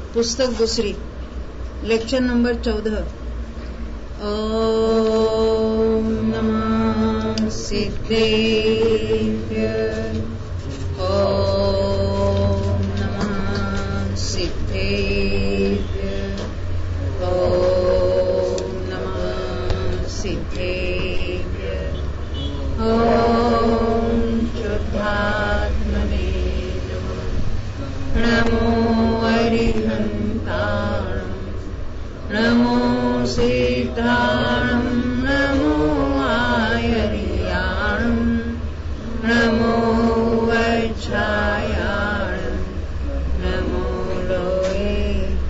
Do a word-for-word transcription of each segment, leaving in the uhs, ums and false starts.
पुस्तक दूसरी, lecture number चौदह। ओम नमः सिद्धेभ्य, ओम नमः सिद्धेभ्य, ओम नमः सिद्धेभ्य, ओम शुद्धात्मने नमो अरिहन्ताणं, नमो सिद्धाणं, नमो आयर्याणं, नमो वज्रायाणं, नमो लोये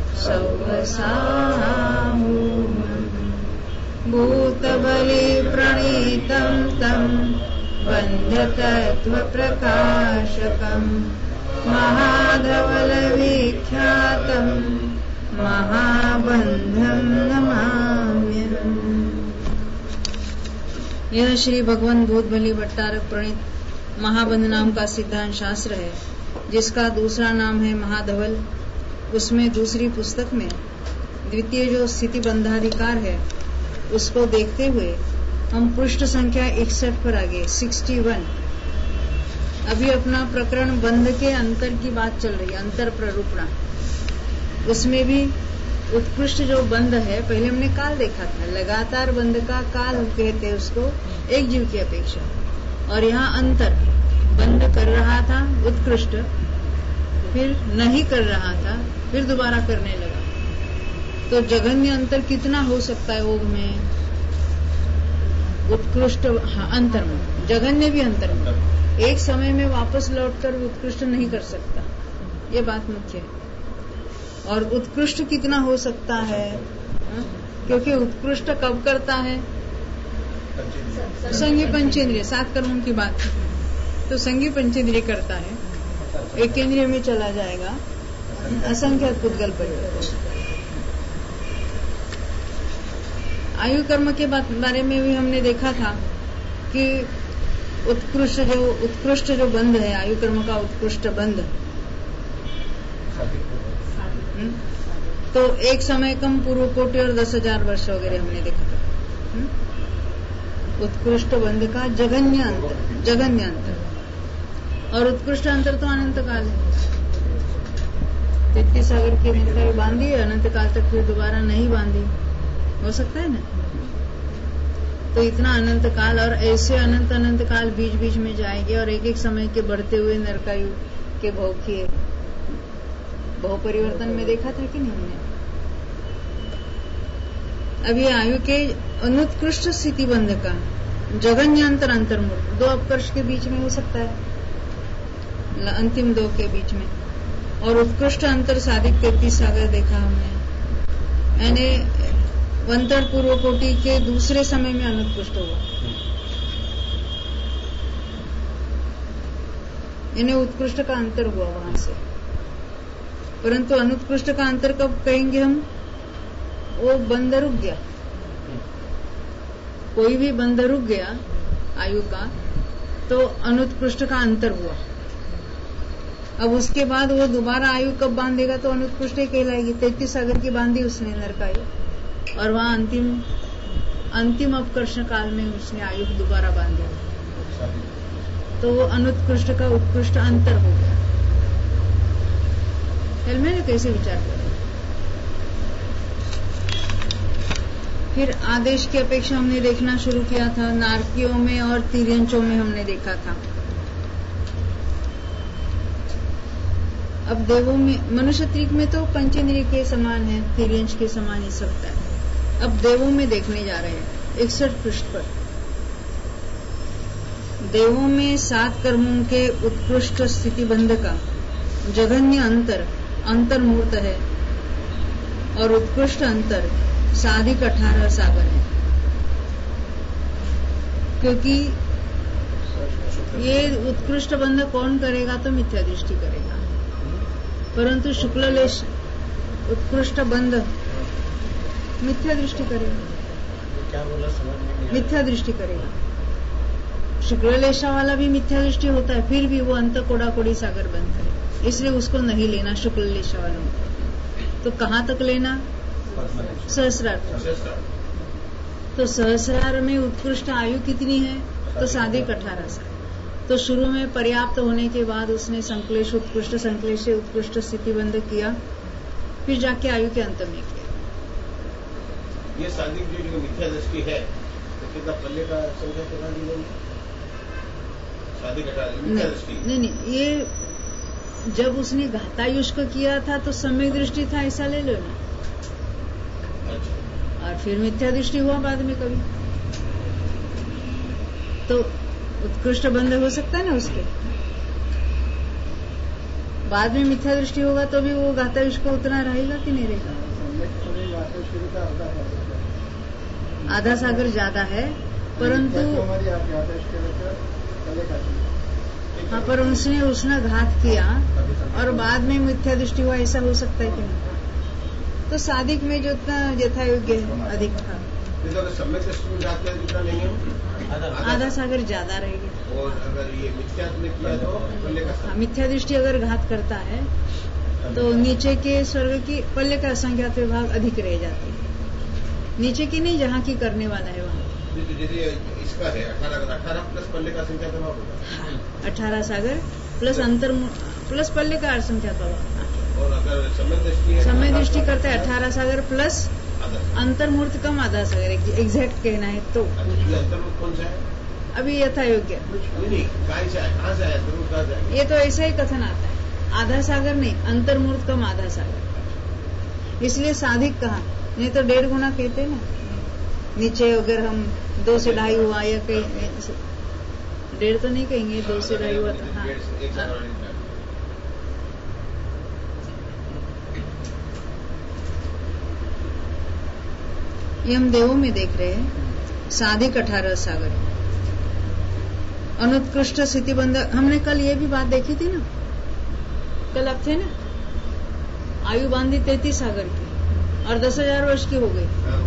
सौवसामूहं, भूतबले प्रणीतं तं बन्धतत्त्वप्रकाशकम् महाधवलविख्यातं महाबन्धं नमाम्यहम्। यह श्री भगवान भूतबली भट्टारक प्रणीत महाबंध नाम का सिद्धांत शास्त्र है, जिसका दूसरा नाम है महाधवल। उसमें दूसरी पुस्तक में द्वितीय जो स्थिति बंधाधिकार है, उसको देखते हुए हम पृष्ठ संख्या इकसठ पर आगे इकसठ। अभी अपना प्रकरण बंध के अंतर की बात चल रही है, अंतर प्ररूपणा। उसमें भी उत्कृष्ट जो बंध है, पहले हमने काल देखा था, लगातार बंध का काल कहते हैं उसको, एक जीव की अपेक्षा। और यहाँ अंतर, बंध कर रहा था उत्कृष्ट, फिर नहीं कर रहा था, फिर दोबारा करने लगा। तो जघन्य अंतर कितना हो सकता है योग में? उत्कृष्ट, हाँ, अंतर में, जघन्य भी अंतर में। एक समय में वापस लौटकर उत्कृष्ट नहीं कर सकता, ये बात मुख्य है। और उत्कृष्ट कितना हो सकता है? हा? क्योंकि उत्कृष्ट कब करता है? संगी पंचेंद्रिय, सात कर्मों की बात। तो संगी पंचेंद्रिय करता है, एक केंद्रिय में चला जाएगा, असंख्यात पुद्गल परिवर्तन। आयु कर्म के बारे में भी हमने देखा था कि उत्कृष्ट जो उत्कृष्ट जो बंध है, आयु कर्म का उत्कृष्ट बंध, तो एक समय कम, पूर्व कोटि और दस हजार वर्ष वगैरह हमने देखा था। उत्कृष्ट बंध का जघन्य अंतर, जघन्य अंतर। और उत्कृष्ट अंतर तो अनंत काल है। तैतीस सागर की मित्रता बांधी, अनंत काल तक फिर दोबारा नहीं बांधी, हो सकता है ना? तो इतना अनंत काल, और ऐसे अनंत अनंत काल बीच बीच में जाएंगे, और एक एक समय के बढ़ते हुए नरकायु के भोग किए, भव परिवर्तन में देखा था कि नहीं हमने? अब ये आयु के अनुत्कृष्ट स्थिति बंध का जघन्य अंतर, अंतर्मूर्त, दो अपकर्ष के बीच में हो सकता है, अंतिम दो के बीच में। और उत्कृष्ट अंतर साधिक तैतीस सागर देखा हमने, यानी वंतर पूर्व कोटि के दूसरे समय में अनुत्कृष्ट हुआ, इन्हें उत्कृष्ट का अंतर हुआ वहां से। परंतु अनुत्कृष्ट का अंतर कब कहेंगे हम? वो बंध रुक गया, कोई भी बंध रुक गया आयु का, तो अनुत्कृष्ट का अंतर हुआ। अब उसके बाद वो दोबारा आयु कब बांधेगा तो अनुत्कृष्ट ही कहलाएगी। तैतीस सागर की बांधी उसने नरकायु, और वहां अंतिम अंतिम अपकर्षण काल में उसने आयु दोबारा बांधी, तो वो अनुत्कृष्ट का उत्कृष्ट अंतर हो गया। मैंने कैसे विचार किया? फिर आदेश की अपेक्षा हमने देखना शुरू किया था, नारकियों में और तिर्यंचों में हमने देखा था। अब देवों में, मनुष्य त्रिक में तो पंचेंद्रिय के समान है, तिर्यंच के समान ही सकता है। अब देवों में देखने जा रहे हैं, इकसठ पृष्ठ पर। देवों में सात कर्मों के उत्कृष्ट स्थिति बंध का जघन्य अंतर अंतर्मूर्त है, और उत्कृष्ट अंतर साधिक अठारह सागर है। क्योंकि ये उत्कृष्ट बंध कौन करेगा तो मिथ्या दृष्टि करेगा, परंतु शुक्ललेश उत्कृष्ट बंध मिथ्या दृष्टि करेगा। क्या बोला समझ में नहीं आया। मिथ्या दृष्टि करेगा। शुक्ललेशा वाला भी मिथ्या दृष्टि होता है, फिर भी वो अंत कोड़ा कोड़ी सागर बनता है, इसलिए उसको नहीं लेना शुक्ललेशा वालों को। तो कहाँ तक लेना? सहस्रार। तो सहस्रार में उत्कृष्ट आयु कितनी है? तो साधिक अठारह साल। तो शुरू में पर्याप्त होने के बाद उसने संक्लेश उत्कृष्ट, संक्लेश से उत्कृष्ट स्थिति बंद किया, फिर जाके आयु के अंत में किया। ये साधिक जो मिथ्या दृष्टि है तो कितना पल्ले का संख्या कितना दी गई? साधिक मिथ्या दृष्टि नहीं नहीं, ये जब उसने घातायुष्क किया था तो सम्यक दृष्टि था, ऐसा ले लो ना। अच्छा। और फिर मिथ्या दृष्टि हुआ बाद में कभी, तो उत्कृष्ट बंध हो सकता है ना उसके बाद में। मिथ्या दृष्टि होगा तो भी वो घातायुष्क उतना रहेगा कि नहीं रहेगा? आधा सागर ज्यादा है, परंतु हाँ, पर उसने उसने घात किया और बाद में मिथ्या दृष्टि हुआ, ऐसा हो सकता है कि नहीं? तो साधिक में जो इतना यथा योग्य है अधिक था, सम्यक दृष्टि में जाते हैं जितना नहीं है, आधा सागर ज्यादा रहेगी। और अगर ये मिथ्या में किया तो पल्ले का हाँ, मिथ्या दृष्टि अगर घात करता है तो नीचे के स्वर्ग की पल्ले का असंख्यात विभाग अधिक रह जाते हैं, नीचे की नहीं, जहाँ की करने वाला है वहाँ। इसका है अठारह अठारह प्लस पल्ले का संख्या विभाग होगा। अठारह सागर प्लस अंतर प्लस पल्ले का असंख्यात विभाग। और अगर समय दृष्टि समय दृष्टि करते हैं अठारह सागर प्लस अंतर्मूर्त कम आधा सागर, एग्जैक्ट कहना है तो। अंतर्मूर्त कौन सा है? अभी यथा योग्य नहीं, कहाँ से आया? कहाँ से आया? अंतर्मूर्त कहाँ से आया? ये तो ऐसा ही कथन आता है, आधा सागर नहीं, अंतर्मूर्त कम आधा सागर, इसलिए साधिक कहा, नहीं तो डेढ़ गुना कहते ना। नीचे अगर हम दो से ढाई हुआ या कहीं, डेढ़ तो नहीं कहेंगे, दो से ढाई हुआ था। हाँ, ये हम देवों में देख रहे हैं, साधिक अठारह सागर, अनुत्कृष्ट स्थिति बंध। हमने कल ये भी बात देखी थी ना, कल आप थे ना, आयु बांधी तैतीस सागर की और दस हजार वर्ष की हो गई।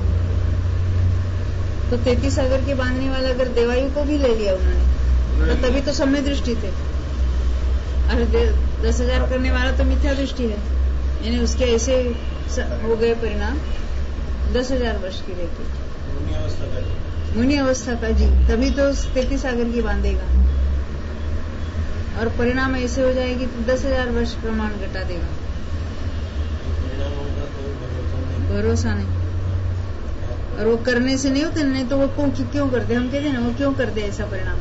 तो तैतीस सागर के बांधने वाला अगर देवायु को भी ले लिया उन्होंने, तो तभी तो सम्य दृष्टि थे। और दस हजार करने वाला तो मिथ्या दृष्टि है, यानी उसके ऐसे हो गए परिणाम, दस हजार वर्ष की रहती मुनि अवस्था का जी, तभी तो तैतीस सागर की बांधेगा और परिणाम ऐसे हो जाएगी तो दस हजार वर्ष प्रमाण घटा देगा। भरोसा नहीं, और वो करने से नहीं होते, नहीं तो वो क्यों क्यों करते, हम कहते हैं ना वो क्यों करते ऐसा परिणाम।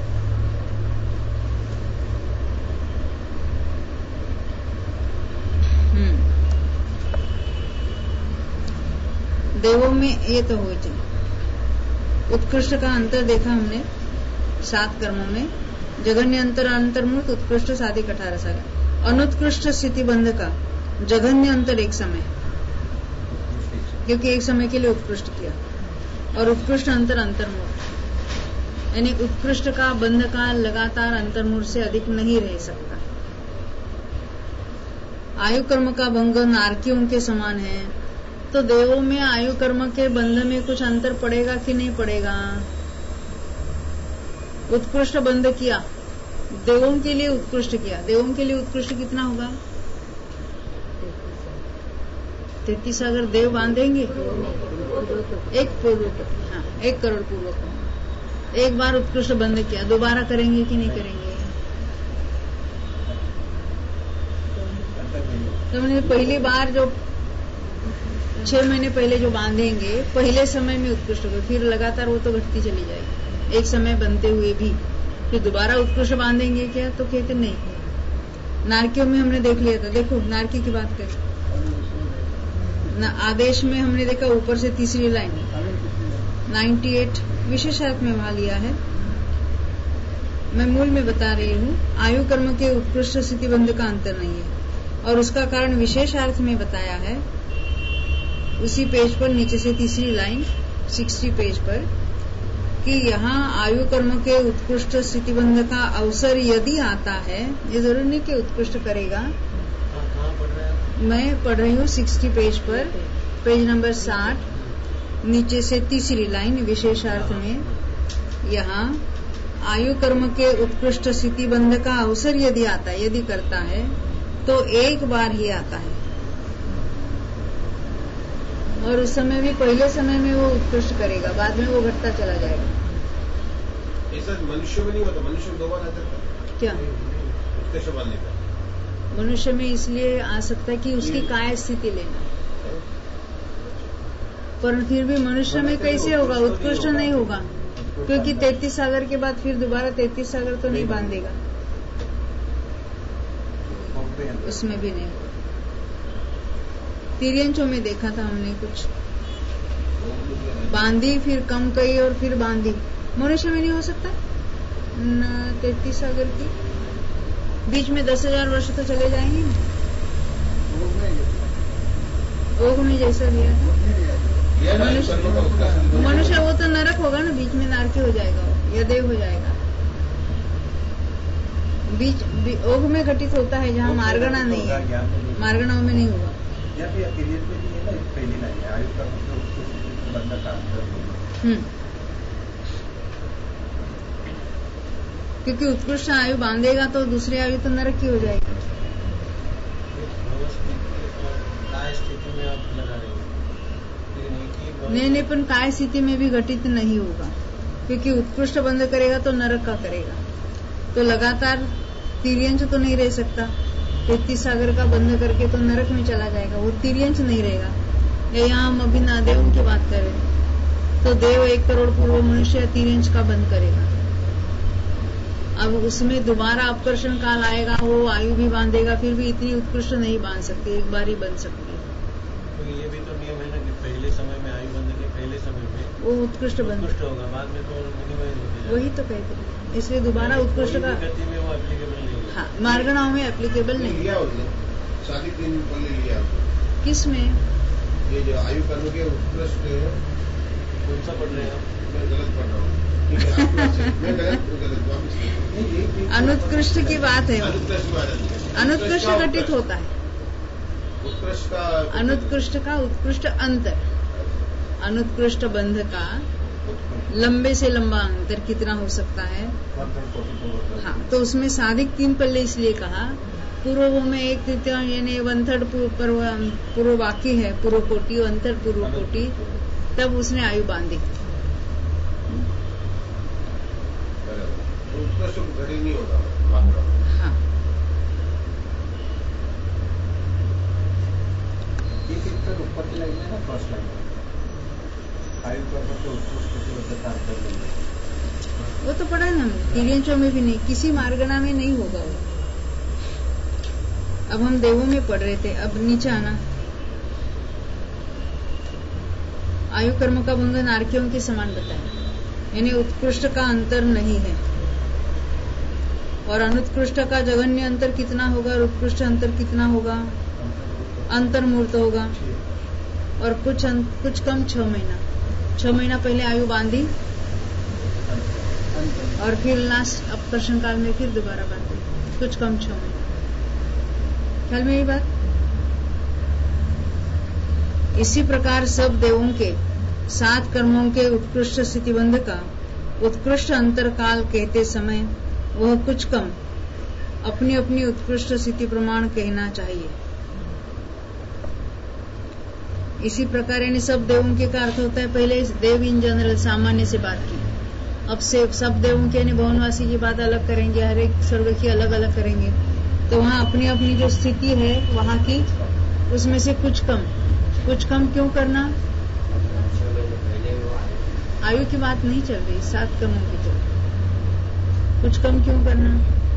हम्म देवों में ये तो हो जाए। उत्कृष्ट का अंतर देखा हमने सात कर्मों में, जघन्य अंतर अंतर्मूर्त उत्कृष्ट साधिक अठारह सागर। अनुत्कृष्ट स्थिति बंध का जघन्य अंतर एक समय, क्योंकि एक समय के लिए उत्कृष्ट किया, और उत्कृष्ट अंतर अंतर्मूर्त, यानी उत्कृष्ट का बंध का लगातार अंतर्मूर्त से अधिक नहीं रह सकता। आयु कर्म का भंग नारकियों के समान है, तो देवों में आयु कर्म के बंध में कुछ अंतर पड़ेगा कि नहीं पड़ेगा? उत्कृष्ट बंध किया, देवों के लिए उत्कृष्ट किया, देवों के लिए उत्कृष्ट कितना होगा? तैतीस अगर देव बांधेंगे एक पूर्व, हाँ एक करोड़ पूर्व को एक बार उत्कृष्ट बंध किया, दोबारा करेंगे कि नहीं करेंगे? तो मैंने पहली बार जो छह महीने पहले जो बांधेंगे, पहले समय में उत्कृष्ट हो, फिर लगातार वो तो घटती चली जाएगी एक समय बनते हुए भी, फिर दोबारा उत्कृष्ट बांधेंगे क्या? तो कहते नहीं। नारकियों में हमने देख लिया था, देखो नारकी की बात करें ना, आदेश में हमने देखा ऊपर से तीसरी लाइन अट्ठानवे विशेषार्थ में वहां लिया है, मैं मूल में बता रही हूँ। आयु कर्म के उत्कृष्ट स्थिति बंध का अंतर नहीं है, और उसका कारण विशेषार्थ में बताया है उसी पेज पर नीचे से तीसरी लाइन साठ पेज पर, कि यहाँ आयु कर्म के उत्कृष्ट स्थिति बंध का अवसर यदि आता है, ये जरूर नहीं कि उत्कृष्ट करेगा। मैं पढ़ रही हूँ साठ पेज पर, पेज नंबर साठ नीचे से तीसरी लाइन विशेषार्थ में, यहाँ आयु कर्म के उत्कृष्ट स्थिति बंध का अवसर यदि आता है, यदि करता है तो एक बार ही आता है, और उस समय भी पहले समय में वो उत्कृष्ट करेगा, बाद में वो घटता चला जाएगा। ऐसा मनुष्य में नहीं होता, मनुष्य में दो बार आ जाता है क्या उत्कृष्ट बनने का? मनुष्य में इसलिए आ सकता है कि उसकी काय स्थिति लेना, पर फिर भी मनुष्य में कैसे होगा? उत्कृष्ट नहीं होगा, क्योंकि तैतीस सागर के बाद फिर दोबारा तैतीस सागर तो नहीं बांधेगा, उसमें भी नहीं होगा। तिर्यंचों में देखा था हमने, कुछ बांधी फिर कम कई और फिर बांधी। मनुष्य में नहीं हो सकता न तैतीस सागर की, बीच में दस हजार वर्ष तो चले जाएंगे ना। ओघ में जैसा दिया था मनुष्य, मनुष्य वो तो नरक होगा ना, बीच में नारकी हो जाएगा या देव हो जाएगा। बीच ओघ में घटित होता है जहाँ मार्गणा नहीं है, मार्गणाओं में नहीं होगा। हम्म क्योंकि उत्कृष्ट आयु बांधेगा तो दूसरी आयु तो नरक की हो जाएगी। नहीं नहीं, पण काय स्थिति में भी घटित नहीं होगा, क्योंकि उत्कृष्ट बंध करेगा तो नरक का करेगा, तो लगातार तिर्यंच तो नहीं रह सकता। तैतीस सागर का बंध करके तो नरक में चला जाएगा, वो तिर्यंच नहीं रहेगा। या यहाँ हम अभी नादेव की बात करें तो देव एक करोड़ पूर्व मनुष्य तिर्यंच का बंध करेगा। अब उसमें दोबारा अपकर्षण काल आएगा, वो आयु भी बांधेगा, फिर भी इतनी उत्कृष्ट नहीं बांध सकती, एक बार ही बन सकती है। तो ये भी तो नियम है ना कि पहले समय में आयु बंध के पहले समय में वो उत्कृष्ट बंध होगा, बाद में तो मिनिमाइज हो जाएगा। वही तो कहते हैं, इसलिए दोबारा उत्कृष्ट का गति में वो एप्लीकेबल नहीं है। हाँ, मार्गणाओं में एप्लीकेबल नहीं लिया उसने शादी दिन पहले लिया। किस में? ये जो आयु कर्म के उत्कृष्ट कौन सा पढ़ रहे हैं आप? मैं गलत पढ़ रहा हूँ, मैं गलत गलत वापिस। अनुत्कृष्ट की बात है, अनुत्कृष्ट अनुत्कृष्ट घटित होता है। उत्कृष्ट का अनुत्कृष्ट का उत्कृष्ट अंतर, अनुत्कृष्ट बंध का लंबे से लंबा अंतर कितना हो सकता है? हाँ, तो उसमें साधिक तीन पल्ले इसलिए कहा, पूर्व में एक तृतीय यानी वन थर्ड पूर्व बाकी है, पूर्व कोटि अंतर पूर्व कोटि, तब उसने आयु बांधी। उत्कृष्ट घड़ी नहीं होता। हाँ, ऊपर की लाइन है ना, फर्स्ट लाइन आयु कर्म के उत्कृष्ट, वो तो पढ़ा ना हमने, तिर्यंचों में भी नहीं, किसी मार्गणा में नहीं होगा वो। अब हम देवों में पढ़ रहे थे, अब नीचे आना। आयु कर्म का भंग नारकियों के समान बताया, यानी उत्कृष्ट का अंतर नहीं है, और अनुत्कृष्ट का जघन्य अंतर कितना होगा और उत्कृष्ट अंतर कितना होगा? अंतर मूर्त होगा, और कुछ अं, कुछ कम छह महीना छह महीना पहले आयु बांधी और फिर लास्ट अपकर्षण काल में फिर दोबारा बांधी, कुछ कम छह महीना। ख्याल में यही बात। इसी प्रकार सब देवों के सात कर्मों के उत्कृष्ट स्थितिबंध का उत्कृष्ट अंतर काल कहते समय वह कुछ कम अपनी अपनी उत्कृष्ट स्थिति प्रमाण कहना चाहिए। इसी प्रकार यानी सब देवों के का अर्थ होता है, पहले देव इन जनरल सामान्य से बात की, अब से सब देवों के यानी भवनवासी की बात अलग करेंगे, हर एक स्वर्ग की अलग अलग करेंगे, तो वहाँ अपनी अपनी जो स्थिति है वहाँ की, उसमें से कुछ कम कुछ कम क्यों करना? आयु की बात नहीं चल रही, सात कर्मों की चल रही, कुछ कम क्यों करना?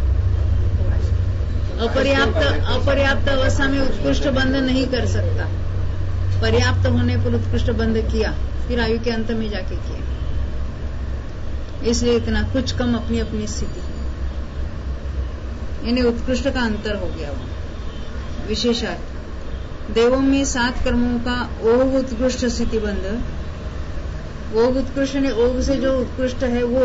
अपर्याप्त अपर्याप्त अवस्था में उत्कृष्ट बंध नहीं कर सकता, पर्याप्त होने पर उत्कृष्ट बंध किया, फिर आयु के अंत में जाके किया, इसलिए इतना कुछ कम अपनी अपनी स्थिति, यानी उत्कृष्ट का अंतर हो गया। वो विशेषार्थ देवों में सात कर्मों का ओघ उत्कृष्ट स्थिति बंध, ओघ उत्कृष्ट ने ओघ से जो उत्कृष्ट है वो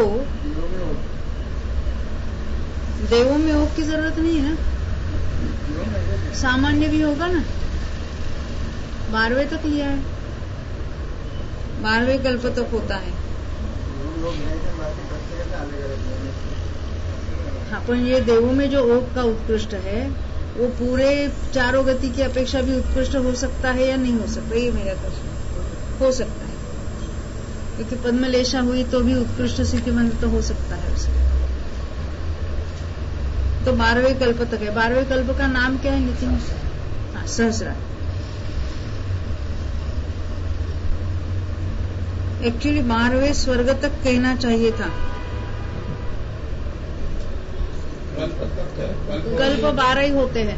देवों में ओघ की जरूरत नहीं है ना, सामान्य भी होगा ना, बारहवें तक लिया है, बारहवें कल्प तक होता है। हाँ, पर ये देवों में जो ओघ का उत्कृष्ट है वो पूरे चारों गति की अपेक्षा भी उत्कृष्ट हो सकता है या नहीं हो सकता, ये मेरा प्रश्न। हो सकता है, क्योंकि पद्मलेशा हुई तो भी उत्कृष्ट स्थितिबंध तो हो सकता है उसका। तो बारहवें कल्प तक है। बारहवें कल्प का नाम क्या है नितिन? हाँ, सहस्रा। एक्चुअली बारहवें स्वर्ग तक कहना चाहिए था। कल्प बारह ही होते हैं।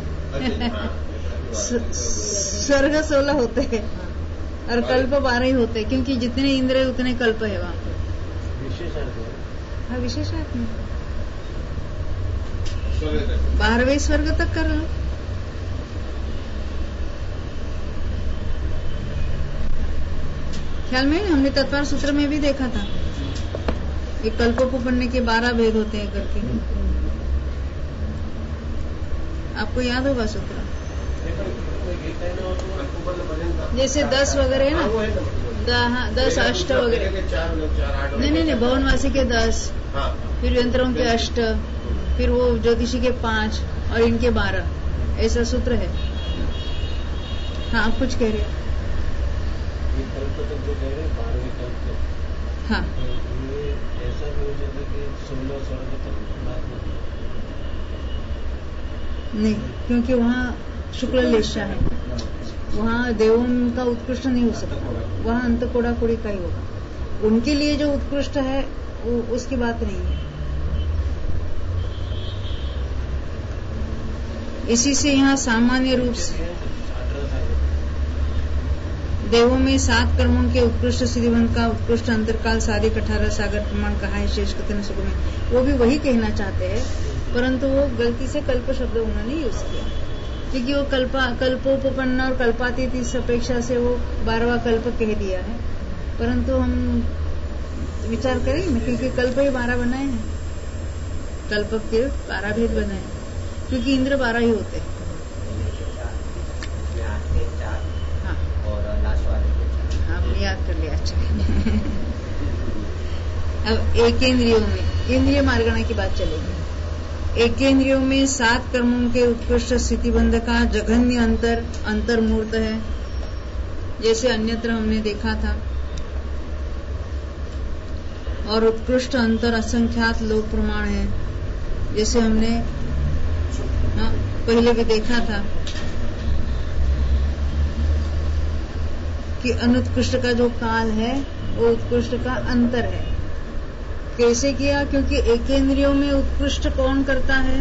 स्वर्ग सोलह होते हैं और कल्प बारह ही होते हैं, क्योंकि जितने इंद्र है उतने कल्प है वहां पे। विशेषार्थ। हाँ, विशेषार्थ में बारहवें स्वर्ग तक कर लो। ख्याल में हमने तत्पर सूत्र में भी देखा था, एक कल्पोपन्ने के बारह भेद होते हैं करके। आपको याद होगा सूत्र? जैसे दस वगैरह है ना, दस अष्ट वगैरह। नहीं नहीं नहीं, भवनवासी के दस, फिर यंत्रों के अष्ट, फिर वो ज्योतिषी के पांच और इनके बारह, ऐसा सूत्र है। हाँ, आप कुछ कह रहे हैं? कल्प तक जो कह रहे बारहवीं कल्प तक। हाँ, ये ऐसा भी हो जाता कि सोलह स्वर्ग तक बात नहीं, क्योंकि वहाँ शुक्ल लेशा है, वहाँ देवों का उत्कृष्ट नहीं हो सकता, वहाँ अंत कोड़ा कोड़ी का ही होगा। उनके लिए जो उत्कृष्ट है वो उसकी बात नहीं है। इसी से यहाँ सामान्य रूप से देवों में सात कर्मों के उत्कृष्ट सिद्धिबंध का उत्कृष्ट अंतरकाल साधिक अठारह सागर प्रमाण कहा है शेष कथन सुख में। वो भी वही कहना चाहते हैं, परंतु वो गलती से कल्प शब्द उन्होंने यूज किया, क्योंकि वो कल्पा कल्पोपन्न और कल्पातीत इस अपेक्षा से वो बारहवां कल्प कह दिया है। परंतु हम विचार करें ना, क्योंकि कल्प ही बारह बनाए हैं, कल्प के बारह भेद बनाए हैं, क्योंकि इंद्र बारह ही होते हैं। आपने याद कर लिया, अच्छा। अब एक इंद्रियों में इंद्रिय मार्गणा की बात चलेगी। एक इंद्रियों में सात कर्मों के उत्कृष्ट स्थितिबंध का जघन्य अंतर अंतर्मूर्त है, जैसे अन्यत्र हमने देखा था, और उत्कृष्ट अंतर असंख्यात लोक प्रमाण है, जैसे हमने हाँ, पहले भी देखा था कि अनुत्कृष्ट का जो काल है वो उत्कृष्ट का अंतर है। कैसे किया? क्योंकि एकेंद्रियों में उत्कृष्ट कौन करता है?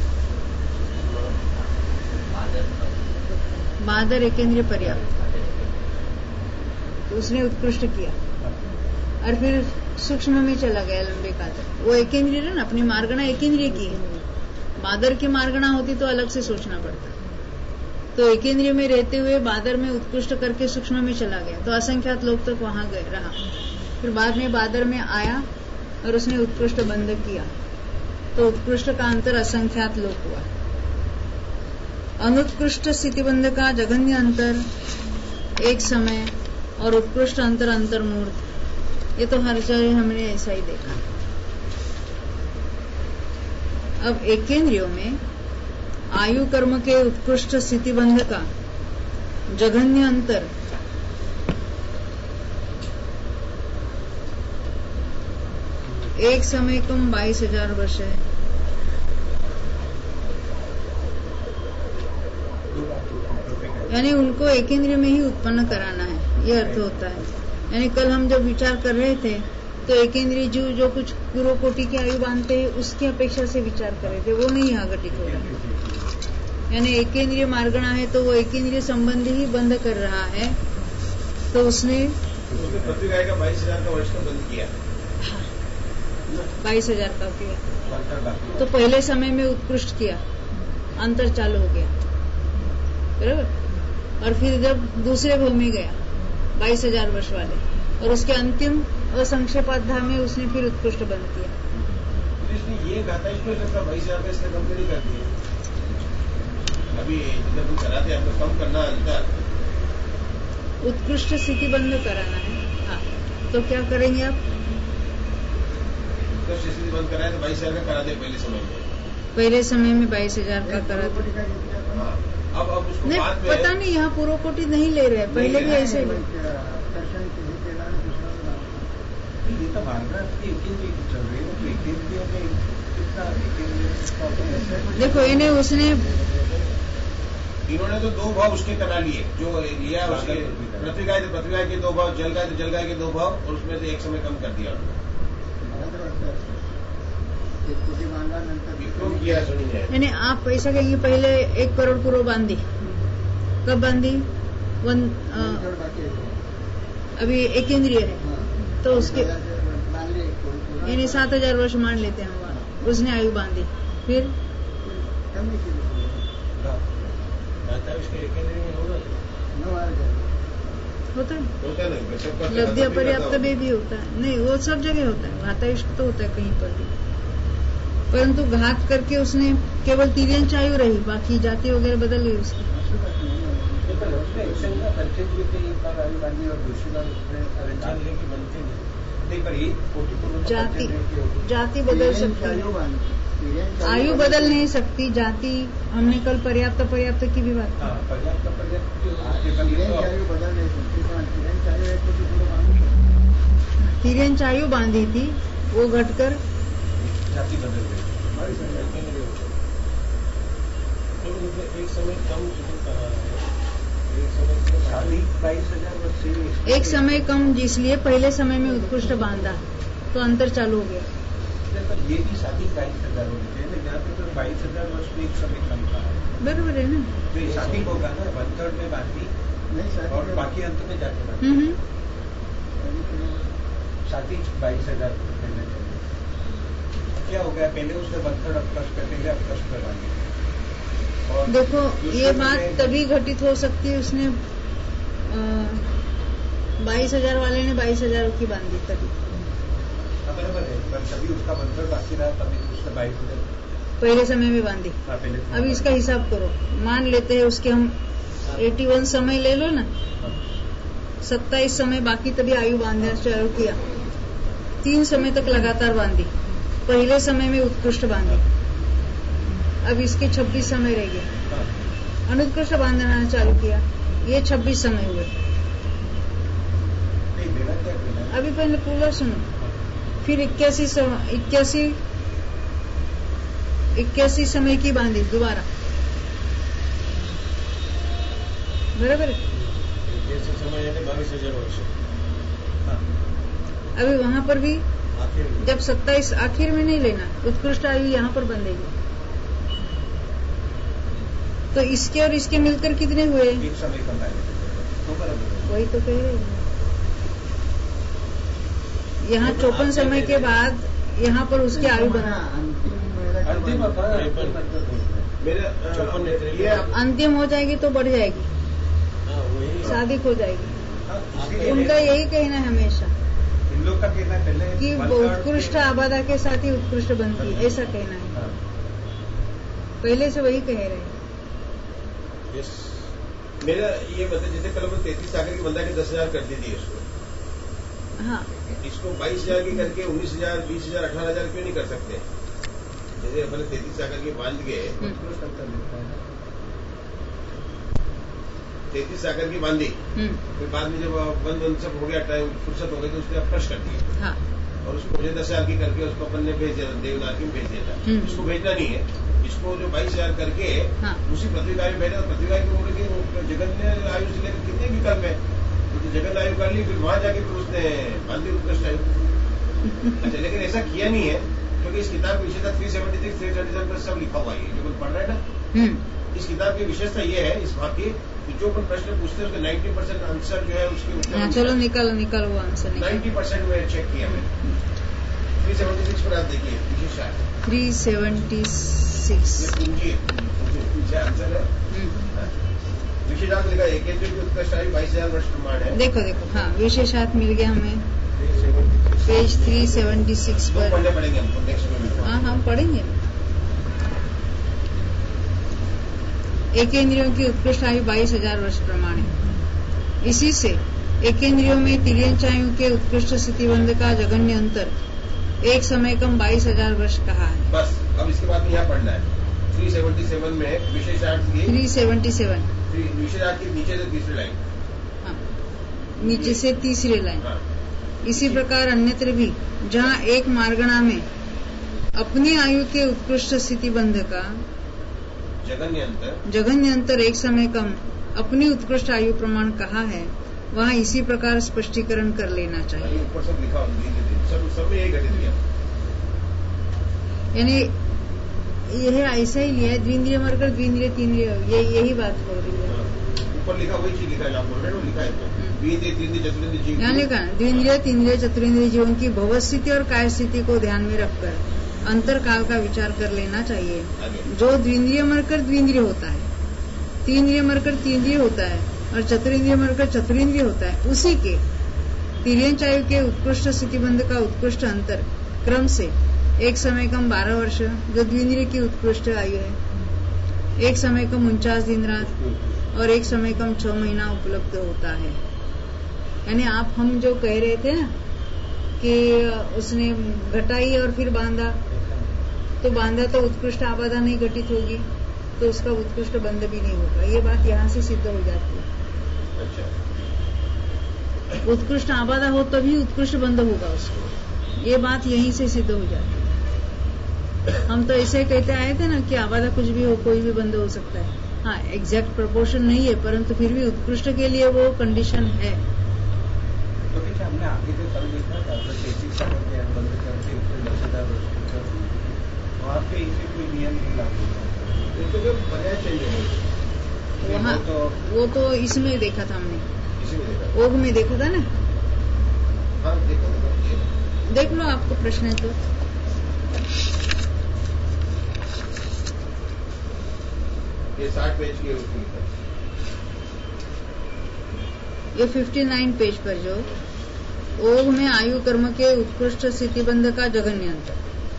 बादर एकेंद्रिय पर्याप्त, तो उसने उत्कृष्ट किया और फिर सूक्ष्म में चला गया लंबे काल तक। वो एकेंद्रिय है ना, अपनी मार्गणा एकेंद्रिय की है। बादर की मार्गणा होती तो अलग से सोचना पड़ता, तो एकेंद्रिय में रहते हुए बादर में उत्कृष्ट करके सूक्ष्म में चला गया, तो असंख्यात लोग तक वहां गए रहा। फिर बाद में बादर में आया और उसने उत्कृष्ट बंध किया, तो उत्कृष्ट का अंतर असंख्यात लोक हुआ। अनुत्कृष्ट स्थितिबंध का जघन्य अंतर एक समय और उत्कृष्ट अंतर अंतर्मूर्त, ये तो हर जगह हमने ऐसा ही देखा। अब एकेंद्रियों में आयु कर्म के उत्कृष्ट स्थितिबंध का जघन्य अंतर एक समय कम बाईस हजार वर्ष है। यानी उनको एकेंद्रिय में ही उत्पन्न कराना है, ये अर्थ होता है। यानी कल हम जब विचार कर रहे थे तो एकेंद्रिय जीव जो कुछ पूर्व कोटि की आयु बांधते हैं उसकी अपेक्षा से विचार कर रहे थे, वो नहीं यहाँ घटित हो रहा। यानी एकेंद्रिय मार्गणा है तो वो एकेंद्रिय संबंधी ही बंद कर रहा है, तो उसने पृथ्वी का बाईस हजार का वर्ष का बंद किया, बाईस हजार का किया, तो पहले समय में उत्कृष्ट किया, अंतर चालू हो गया बराबर। और फिर जब दूसरे भव में गया बाईस हजार वर्ष वाले, और उसके अंतिम और संक्षेपाध्याय में उसने फिर उत्कृष्ट बंद किया। इसने ये कहा था इसमें लगता बाईस हजार का इसने कम नहीं कर दिया, अभी जब हम कराते हैं आपको कम करना अंतर, उत्कृष्ट स्थिति बंद कराना है। हाँ, तो क्या करेंगे आप? तो स्थिति बंद कराए तो बाईस हजार का करा दे पहले समय में, पहले समय में बाईस हजार का करा दे। अब अब उसको नहीं, बाद में पता नहीं यहाँ पूर्व कोटि नहीं ले रहे, पहले भी ऐसे ही दर्शन किसी देगा ना दूसरा को नाम ये तो भारत की एक ही चल रही है तो एक इंद्रियों में कितना एक इंद्रियों देखो इन्हें उसने इन्होंने तो दो भाव उसके करा लिए जो लिया उसके पृथ्वी का है तो पृथ्वी के दो भाव, जल का है तो जल का के दो भाव, और उसमें से एक समय कम कर दिया क्यों किया सुनिए। यानी आप ऐसा कहेंगे पहले एक करोड़ करोड़ बांधी, कब बांधी? वन आ, अभी एक इंद्रिय है तो उसके यानी सात हजार वर्ष मान लेते हैं हम, उसने आयु बांधी, फिर होता है लब्धि अपर्याप्त में भी होता है, नहीं वो सब जगह होता है, घातायुष्क तो होता है कहीं पर भी, परंतु घात करके उसने केवल तिर्यंच आयु रही, बाकी जाति वगैरह बदल गई उसकी। जाति जाति बदल सकती है, आयु बदल नहीं सकती, जाति हमने कल पर्याप्त पर्याप्त की भी बात की। पर्याप्त तिर्यंच आयु बांधी थी, वो घटकर जाति बदल गई। एक समय कम शादी बाईस हजार वर्ष एक समय कम, इसलिए पहले समय में उत्कृष्ट बांधा तो अंतर चालू हो गया। ये भी शादी बाईस हजार होनी चाहिए, यहाँ पे तो बाईस हजार वर्ष में एक समय कम था, बराबर है ना। तो ये शादी होगा ना, वन थर्ड में बांधी और बाकी अंत में जाके बांधी, हम्म शादी बाईस हजार करना चाहिए। क्या हो गया, पहले उसने वन थर्ड अपकस्ट कर पहले अपकस्ट कर बांधी। देखो ये बात तभी घटित हो सकती है, उसने बाईस हजार वाले ने बाईस हजार की बांधी तभी, बराबर है, पर तभी उसका वन थर्ड बाकी रहा, तभी उसने बाईस हजार पहले समय में बांधी। अभी इसका हिसाब करो, मान लेते हैं उसके हम इक्यासी समय ले लो ना, सत्ताईस समय बाकी तभी आयु बांधना चालू किया, तीन समय तक लगातार बांधी, पहले समय में उत्कृष्ट बांधी, अब इसके छब्बीस समय रह गए, अनुत्कृष्ट बांधना चालू किया, ये छब्बीस समय हुए। अभी पहले पूरा सुनो, फिर इक्यासी इक्यासी इक्यासी समय की बांधी दोबारा, बराबर समय बाईस हजार वर्ष। अभी वहां पर भी जब सत्ताईस आखिर में नहीं लेना, उत्कृष्ट आयु यहाँ पर बंधेगी, तो इसके और इसके मिलकर कितने हुए? एक समय कम तो वही तो कह रहे हैं, यहाँ चौपन समय के बाद यहाँ पर उसकी आयु बना, अंतिम अंतिम हो जाएगी तो बढ़ जाएगी, शादी हो जाएगी। उनका यही कहना है हमेशा, इन लोग का कहना है पहले कि उत्कृष्ट आबादा के साथ ही उत्कृष्ट बनती है, ऐसा कहना है, पहले से वही कह रहे हैं। Yes. मेरा ये मतलब जैसे कल हमने तैतीस सागर की बंदा के दस हजार कर दी थी इसको, हाँ इसको बाईस हजार की करके उन्नीस हजार बीस हजार अठारह हजार क्यों नहीं कर सकते? जैसे अपने तैतीस सागर की बांध गए, तैतीस सागर की बांधी, फिर बाद में जब बंद बंद सब हो गया, टाइम फुर्सत हो गई तो उसने अप्रश कर दिया, हाँ। और उसको मुझे दस हजार की करके उसको अपन ने भेज दिया, देवनाथ में भेज दिया था, इसको भेजना नहीं है, इसको जो बाईस हजार करके हाँ। उसी पत्रिका में भेजा, पत्रिका की बोले कि जगन ने आयु से लेकर कितने विकल्प है, तो जगन आयु कर ली, फिर वहां जाके फिर उसने बांधी उत्कृष्ट आयु। अच्छा, लेकिन ऐसा किया नहीं है, क्योंकि इस किताब की विशेषता three seventy six three thirty seven पर सब लिखा हुआ है, जो कुछ पढ़ रहा है ना, इस किताब की विशेषता ये है इस बात की कि जो अपन प्रश्न पूछते हैं उसके नाइन्टी परसेंट आंसर जो है उसके उत्तर, चलो निकालो निकालो वो आंसर, नाइन्टी परसेंट में चेक किया मैंने। थ्री सेवेंटी सिक्स पर आप देखिए विशेषता थ्री सेवेंटी सिक्स पूंजी आंसर है, विशेषार्थ लिखा है केंद्र की उत्कृष्ट आयु बाईस हजार वर्ष प्रमाण है। देखो देखो, हाँ विशेषार्थ मिल गया हमें पेज थ्री सेवेंटी सिक्स पर, पढ़ने पड़ेंगे हमको नेक्स्ट में। हाँ हम पढ़ेंगे। एकेंद्रियों की उत्कृष्ट आयु बाईस हजार वर्ष प्रमाण है, इसी से एकेंद्रियों में तिर्यंच आयु के उत्कृष्ट स्थितिबंध का जघन्य अंतर एक समय कम बाईस हजार वर्ष कहा है। बस अब इसके बाद यहाँ पढ़ना है थ्री सेवेंटी सेवन में विशेषार्थ की थ्री सेवेंटी सेवन विशेषार्थ की नीचे से तीसरी लाइन, हाँ नीचे से तीसरी लाइन। हाँ, इसी प्रकार अन्यत्र भी जहाँ एक मार्गणा में अपनी आयु के उत्कृष्ट स्थिति बंध का जगन्य अंतर जघन्य अंतर एक समय कम अपनी उत्कृष्ट आयु प्रमाण कहा है, वहाँ इसी प्रकार स्पष्टीकरण कर लेना चाहिए। अरे ऊपर सब लिखा होगा, सब सब में यही घटित किया। यानी यह ऐसा ही लिया है, द्विंद्रिय मरकर द्विंद्रिय तीन्द्रिय, ये यही बात हो रही है। ऊपर लिखा वही चीज लिखा है, आप बोल रहे हो लिखा है द्विंद्रिय तीन्द्रिय चतुर्न्द्रिय जीव। यहाँ लिखा द्विंद्रिय तीन्द्रिय चतुरेंद्रिय जीवों की भव स्थिति और काय स्थिति को ध्यान में रखकर अंतर काल का विचार कर लेना चाहिए। आगे। जो द्विंद्रिय मरकर द्विंद्रिय होता है, तीन्द्रिय मरकर तीन्द्रिय होता है और चतुरेंद्रिय मरकर चतुरेंद्रिय होता है, उसी के तिर्यंच आयु के उत्कृष्ट स्थितिबंध का उत्कृष्ट अंतर क्रम से एक समय कम बारह वर्ष जो द्विंद्रिय की उत्कृष्ट आयु है, एक समय कम उनचास दिन रात और एक समय कम छह महीना उपलब्ध होता है। यानी आप हम जो कह रहे थे ना कि उसने घटाई और फिर बांधा, तो बांधा तो उत्कृष्ट आबादा नहीं घटित होगी, तो उसका उत्कृष्ट बंध भी नहीं होगा। ये बात यहाँ से सिद्ध हो जाती है। अच्छा, उत्कृष्ट आबादा हो तभी उत्कृष्ट बंध होगा उसको, ये बात यहीं से सिद्ध हो जाती है। हम तो ऐसे कहते आए थे ना कि आबादा कुछ भी हो, कोई भी बंध हो सकता है। हाँ, एग्जैक्ट प्रोपोर्शन नहीं है, परंतु फिर भी उत्कृष्ट के लिए वो कंडीशन है। तो देखिए हमने आगे जो कल देखा था तैतीस साल के बंद करके उसमें दस हजार वहाँ पे इसे कोई नियम नहीं लागू तो क्या पर्याय चेंज हो गई? वहाँ तो वो तो इसमें देखा था हमने, इसी में देखा। ओग में देखा था ना। हाँ देखो देखो देख लो, आपको प्रश्न है तो। ये साठ पेज की उसकी ये उनसठ पेज पर जो ओग में आयु कर्म के उत्कृष्ट स्थितिबंध का जघन्य अंतर।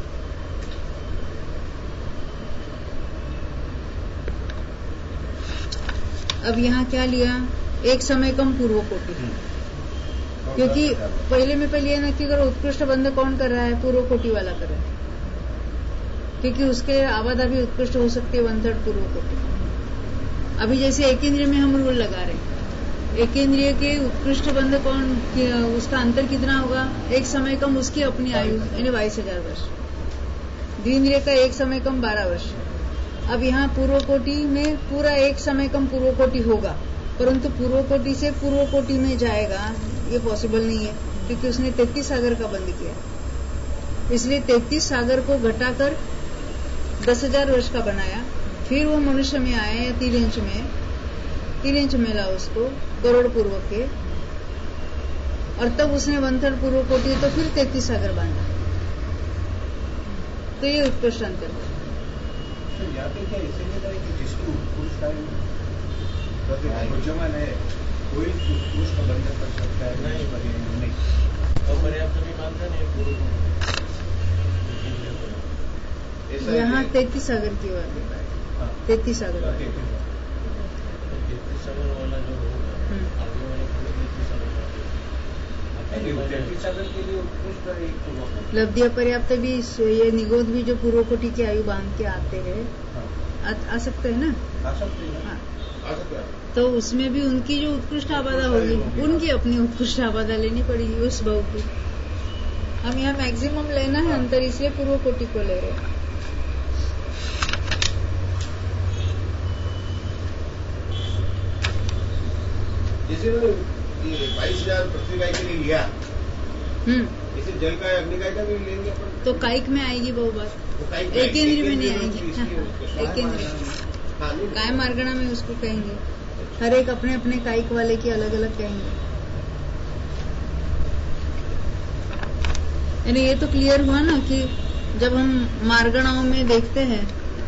अब यहाँ क्या लिया, एक समय कम पूर्व कोटि, क्योंकि पहले में पहले यह नक्की करो उत्कृष्ट बंध कौन कर रहा है, पूर्व कोटि वाला कर रहा है, क्योंकि उसके आबादा भी उत्कृष्ट हो सकती है वन थर्ड पूर्व कोटि। अभी जैसे एक इंद्रिय में हम रूल लगा रहे हैं, एक इंद्रिय के उत्कृष्ट बंध कौन, उसका अंतर कितना होगा, एक समय कम उसकी अपनी आयु यानी बाईस हजार वर्ष, द्विंद्रिय का एक समय कम बारह वर्ष। अब यहाँ पूर्व कोटि में पूरा एक समय कम पूर्व कोटि होगा, परंतु पूर्व कोटि से पूर्व कोटि में जाएगा ये पॉसिबल नहीं है, क्योंकि उसने तैतीस सागर का बंद किया। इसलिए तैतीस सागर को घटाकर दस हजार वर्ष का बनाया, फिर वो मनुष्य में आया या तिर्यंच में तिर्यंच में ला उसको करोड़ पूर्व के, और तब उसने वन थर्ड पूर्व कोटि तो फिर तैतीस सागर बांधा, तो ये उत्कृष्ट अंतर है। या फिर क्या इसीलिए था कि जिसको उत्कृष्ट आयु है कोई उत्कृष्ट बंध कर सकता है, नहीं नहीं और पर्याप्त भी मानता नहीं पूर्व। यहाँ तैतीस सागर की बात है, तैतीस सागर तैतीस सागर वाला जो होगा आगे वाला तैतीस सागर के लिए उत्कृष्ट एक लब्धि पर्याप्त भी, ये निगोद भी जो पूर्व कोटि की आयु बांध के आते हैं, आ, आ सकते हैं ना, आ सकते हैं। हाँ, आ सकता है। तो उसमें भी उनकी जो उत्कृष्ट आबादा होगी, उनकी अपनी उत्कृष्ट आबादा लेनी पड़ेगी उस भाव की। हम यहाँ मैक्सिमम लेना है अंतर, इसलिए पूर्व कोटि को ले रहे हैं। जैसे बाईस हजार पृथ्वी गाय के लिए लिया, हम्म इसे जल का अग्नि गाय का भी लेंगे अपन, तो कायिक में आएगी वो बात, तो कायिक एक इंद्रिय में नहीं इंद्रिय आएगी। इसलिए हाँ, उसको एक इंद्रिय में हाँ, नहीं, काय मार्गणा में उसको कहेंगे, हर एक अपने अपने कायिक वाले की अलग अलग कहेंगे। यानी ये तो क्लियर हुआ ना कि जब हम मार्गणाओं में देखते हैं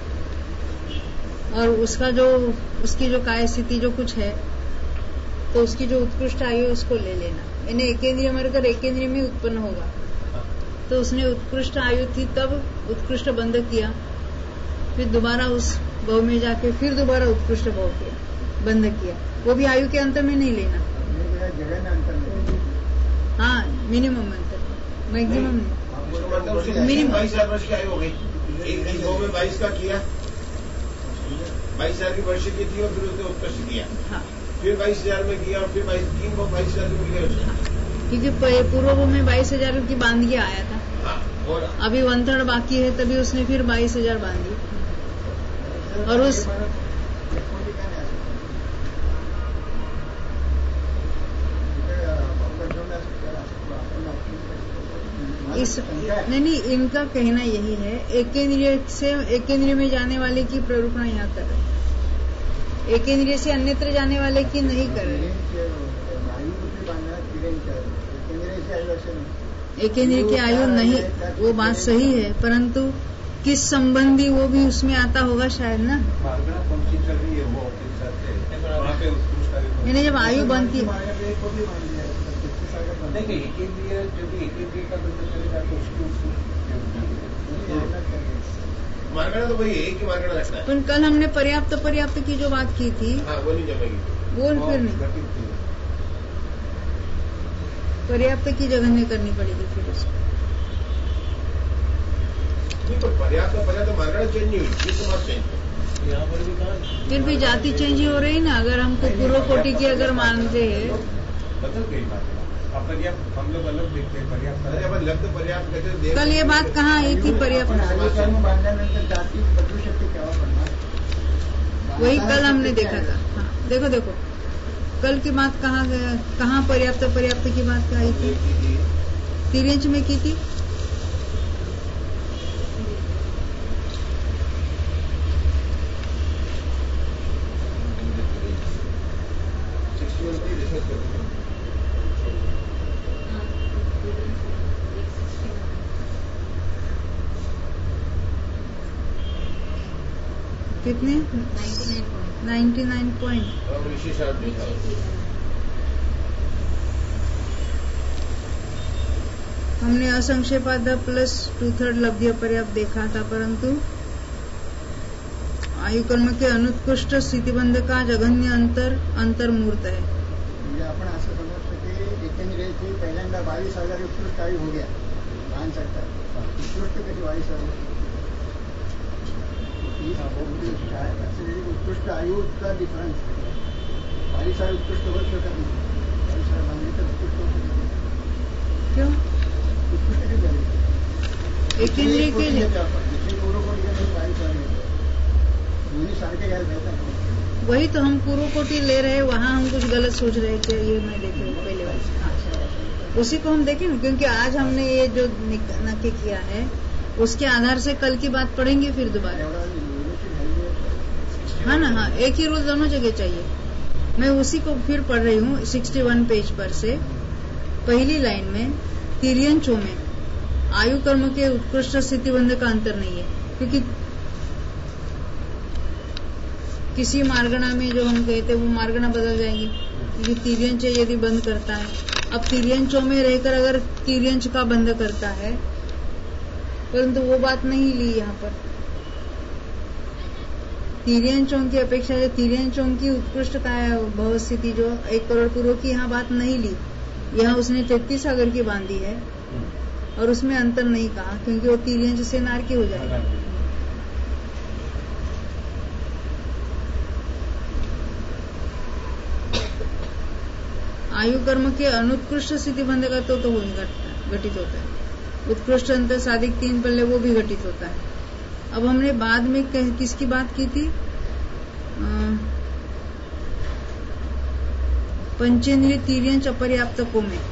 और उसका जो उसकी जो काय स्थिति जो कुछ है, तो उसकी जो उत्कृष्ट आयु है उसको ले लेना। यानी एक इंद्रिय मरकर एक इंद्रिय में उत्पन्न होगा, तो उसने उत्कृष्ट आयु थी तब उत्कृष्ट बंध किया, फिर दोबारा उस भाव में जाके फिर दोबारा उत्कृष्ट भाव किया, बंध किया, वो भी आयु के अंतर में नहीं लेना। जगह में अंतर नहीं, हाँ, मिनिमम अंतर, मैक्सिमम नहीं, मिनिमम बाईस हजार वर्ष की आयु हो गई, एक भाव में बाईस का किया, बाईस हजार की वर्ष की थी और फिर उसने उत्कृष्ट किया। हाँ, फिर बाईस हजार में किया और फिर बाईस तीन को बाईस हजार मिल गया उसको। क्योंकि पूर्व में बाईस हजार की बांध के आया था। हाँ, और अभी वन थर्ड बाकी है, तभी उसने फिर बाईस हजार बांधी। और उस इस नहीं नहीं इनका कहना यही है, एक इंद्रिय से एक इंद्रिय में जाने वाले की प्ररूपणा यहाँ कर रहे, एक इंद्रिय से अन्यत्र जाने वाले की नहीं कर रहे। एक इंद्रिय की आयु नहीं, वो बात सही है, परंतु किस संबंधी वो भी उसमें आता होगा शायद ना। मैंने जब आयु बनती है मार्गणा तो वही एक ही मार्गणा रखना है। पर कल हमने पर्याप्त पर्याप्त की जो बात की थी, हाँ, वो नहीं जमेगी, वो फिर नहीं, पर्याप्त की जगह करनी पड़ेगी फिर उसको। नहीं तो पर्याप्त पर्याप्त मार्गणा चेंज नहीं हुई, ये तो बात चेंज यहाँ पर भी कहा। फिर भी जाति चेंज ही हो रही ना। अगर हमको पूर्व कोटि की अगर मानते हैं, बदल गई बात। पर्याप्त हम लोग अलग देखते हैं, पर्याप्त लब्ध पर्याप्त कहते। कल ये बात कहाँ आई थी पर्याप्त? वही कल हमने देखा था। हाँ, देखो देखो कल की बात कहाँ गया, कहाँ पर्याप्त पर्याप्त की बात आई थी? तिर्यंच में की थी। कितने? Ninety nine point. हमने असंक्षेपाद प्लस टू थर्ड लब्ध्य पर्याप्त देखा था, परंतु आयु कर्म के अनुत्कृष्ट स्थितिबंध का जघन्य अंतर अंतर्मूर्त है। म्हणजे आपण असं समजतो की एकंदरीत पहिल्यांदा बावीस हजार उत्कृष्ट आयु हो गया मान सकता है, उत्कृष्ट कधी बावीस हजार उत्कृष्ट आयु का डिफरेंस बाईस साल उत्कृष्ट हो सकता नहीं, बाईस साल मानने तक उत्कृष्ट हो सकता। क्यों उत्कृष्ट क्यों झाले? एक इंद्रिय के लिए पूर्व कोटि का नहीं, बाईस साल दोन्ही सारखे घ्यायला पाहिजे। वही तो हम पूर्व कोटि ले रहे हैं, वहाँ हम कुछ गलत सोच रहे हैं कि ये मैं देखे पहले वाले, उसी को हम देखें। क्योंकि आज हमने ये जो नक्की किया है उसके आधार से कल की बात पढ़ेंगे फिर दोबारा। हाँ ना, हाँ, एक ही रूल दोनों जगह चाहिए। मैं उसी को फिर पढ़ रही हूँ सिक्सटी वन पेज पर से पहली लाइन में, तिर्यंचों में आयु कर्म के उत्कृष्ट स्थितिबंध का अंतर नहीं है। क्योंकि किसी मार्गणा में जो हम कहते वो मार्गणा बदल जाएगी, क्योंकि तिर्यंच यदि बंद करता है, अब तिर्यंचों में रहकर अगर तिर्यंच का बंद करता है, परंतु वो बात नहीं ली यहाँ पर। तिर्यंचों की अपेक्षा जो तिर्यंचों की उत्कृष्ट का भव स्थिति जो एक करोड़ पूर्व की यहाँ बात नहीं ली, यहाँ उसने तैतीस सागर की बांधी है और उसमें अंतर नहीं कहा, क्योंकि वो तिर्यंच से नारकी हो जाएगा। आयु कर्म के अनुत्कृष्ट स्थिति बंध का तो, तो वही घटित होता है। उत्कृष्ट अंतर साधिक तीन पल्ले वो भी घटित होता है। अब हमने बाद में किसकी बात की थी? पंचेंद्रिय तिर्यंच अपर्याप्तकों में।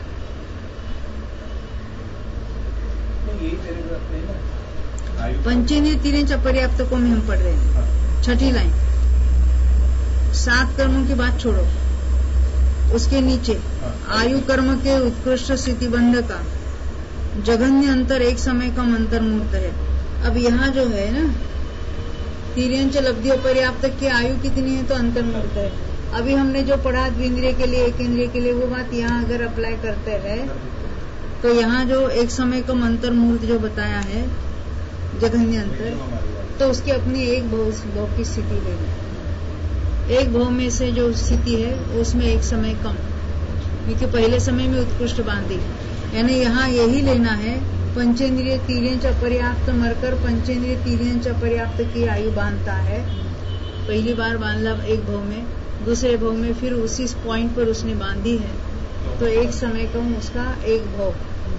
पंचेंद्रिय तिर्यंच अपर्याप्तकों में हम पढ़ रहे हैं, छठी लाइन। सात कर्मों की बात छोड़ो, उसके नीचे आयु कर्म के उत्कृष्ट स्थितिबंध का जघन्य अंतर एक समय कम अंतर मूर्त है। अब यहाँ जो है ना, तिर्यंच लब्धि पर्याप्त की आयु कितनी है तो अंतर मूर्त है। अभी हमने जो पढ़ा द्विंद्रिय के लिए एक इंद्रिय के लिए, वो बात यहाँ अगर अप्लाई करते हैं तो यहाँ जो एक समय कम अंतर मूर्त जो बताया है जघन्य अंतर, तो उसकी अपनी एक भव भव की स्थिति लेनी। एक भव में से जो स्थिति है उसमें एक समय कम, क्योंकि पहले समय में उत्कृष्ट बांधी, यानी यहाँ यही लेना है। पंचेंद्रिय तिर्यंच अपर्याप्त मरकर पंचेंद्रिय तिर्यंच अपर्याप्त की आयु बांधता है, पहली बार बांधला एक भव में, दूसरे भाव में फिर उसी पॉइंट पर उसने बांधी है, तो एक समय कम उसका एक भाव।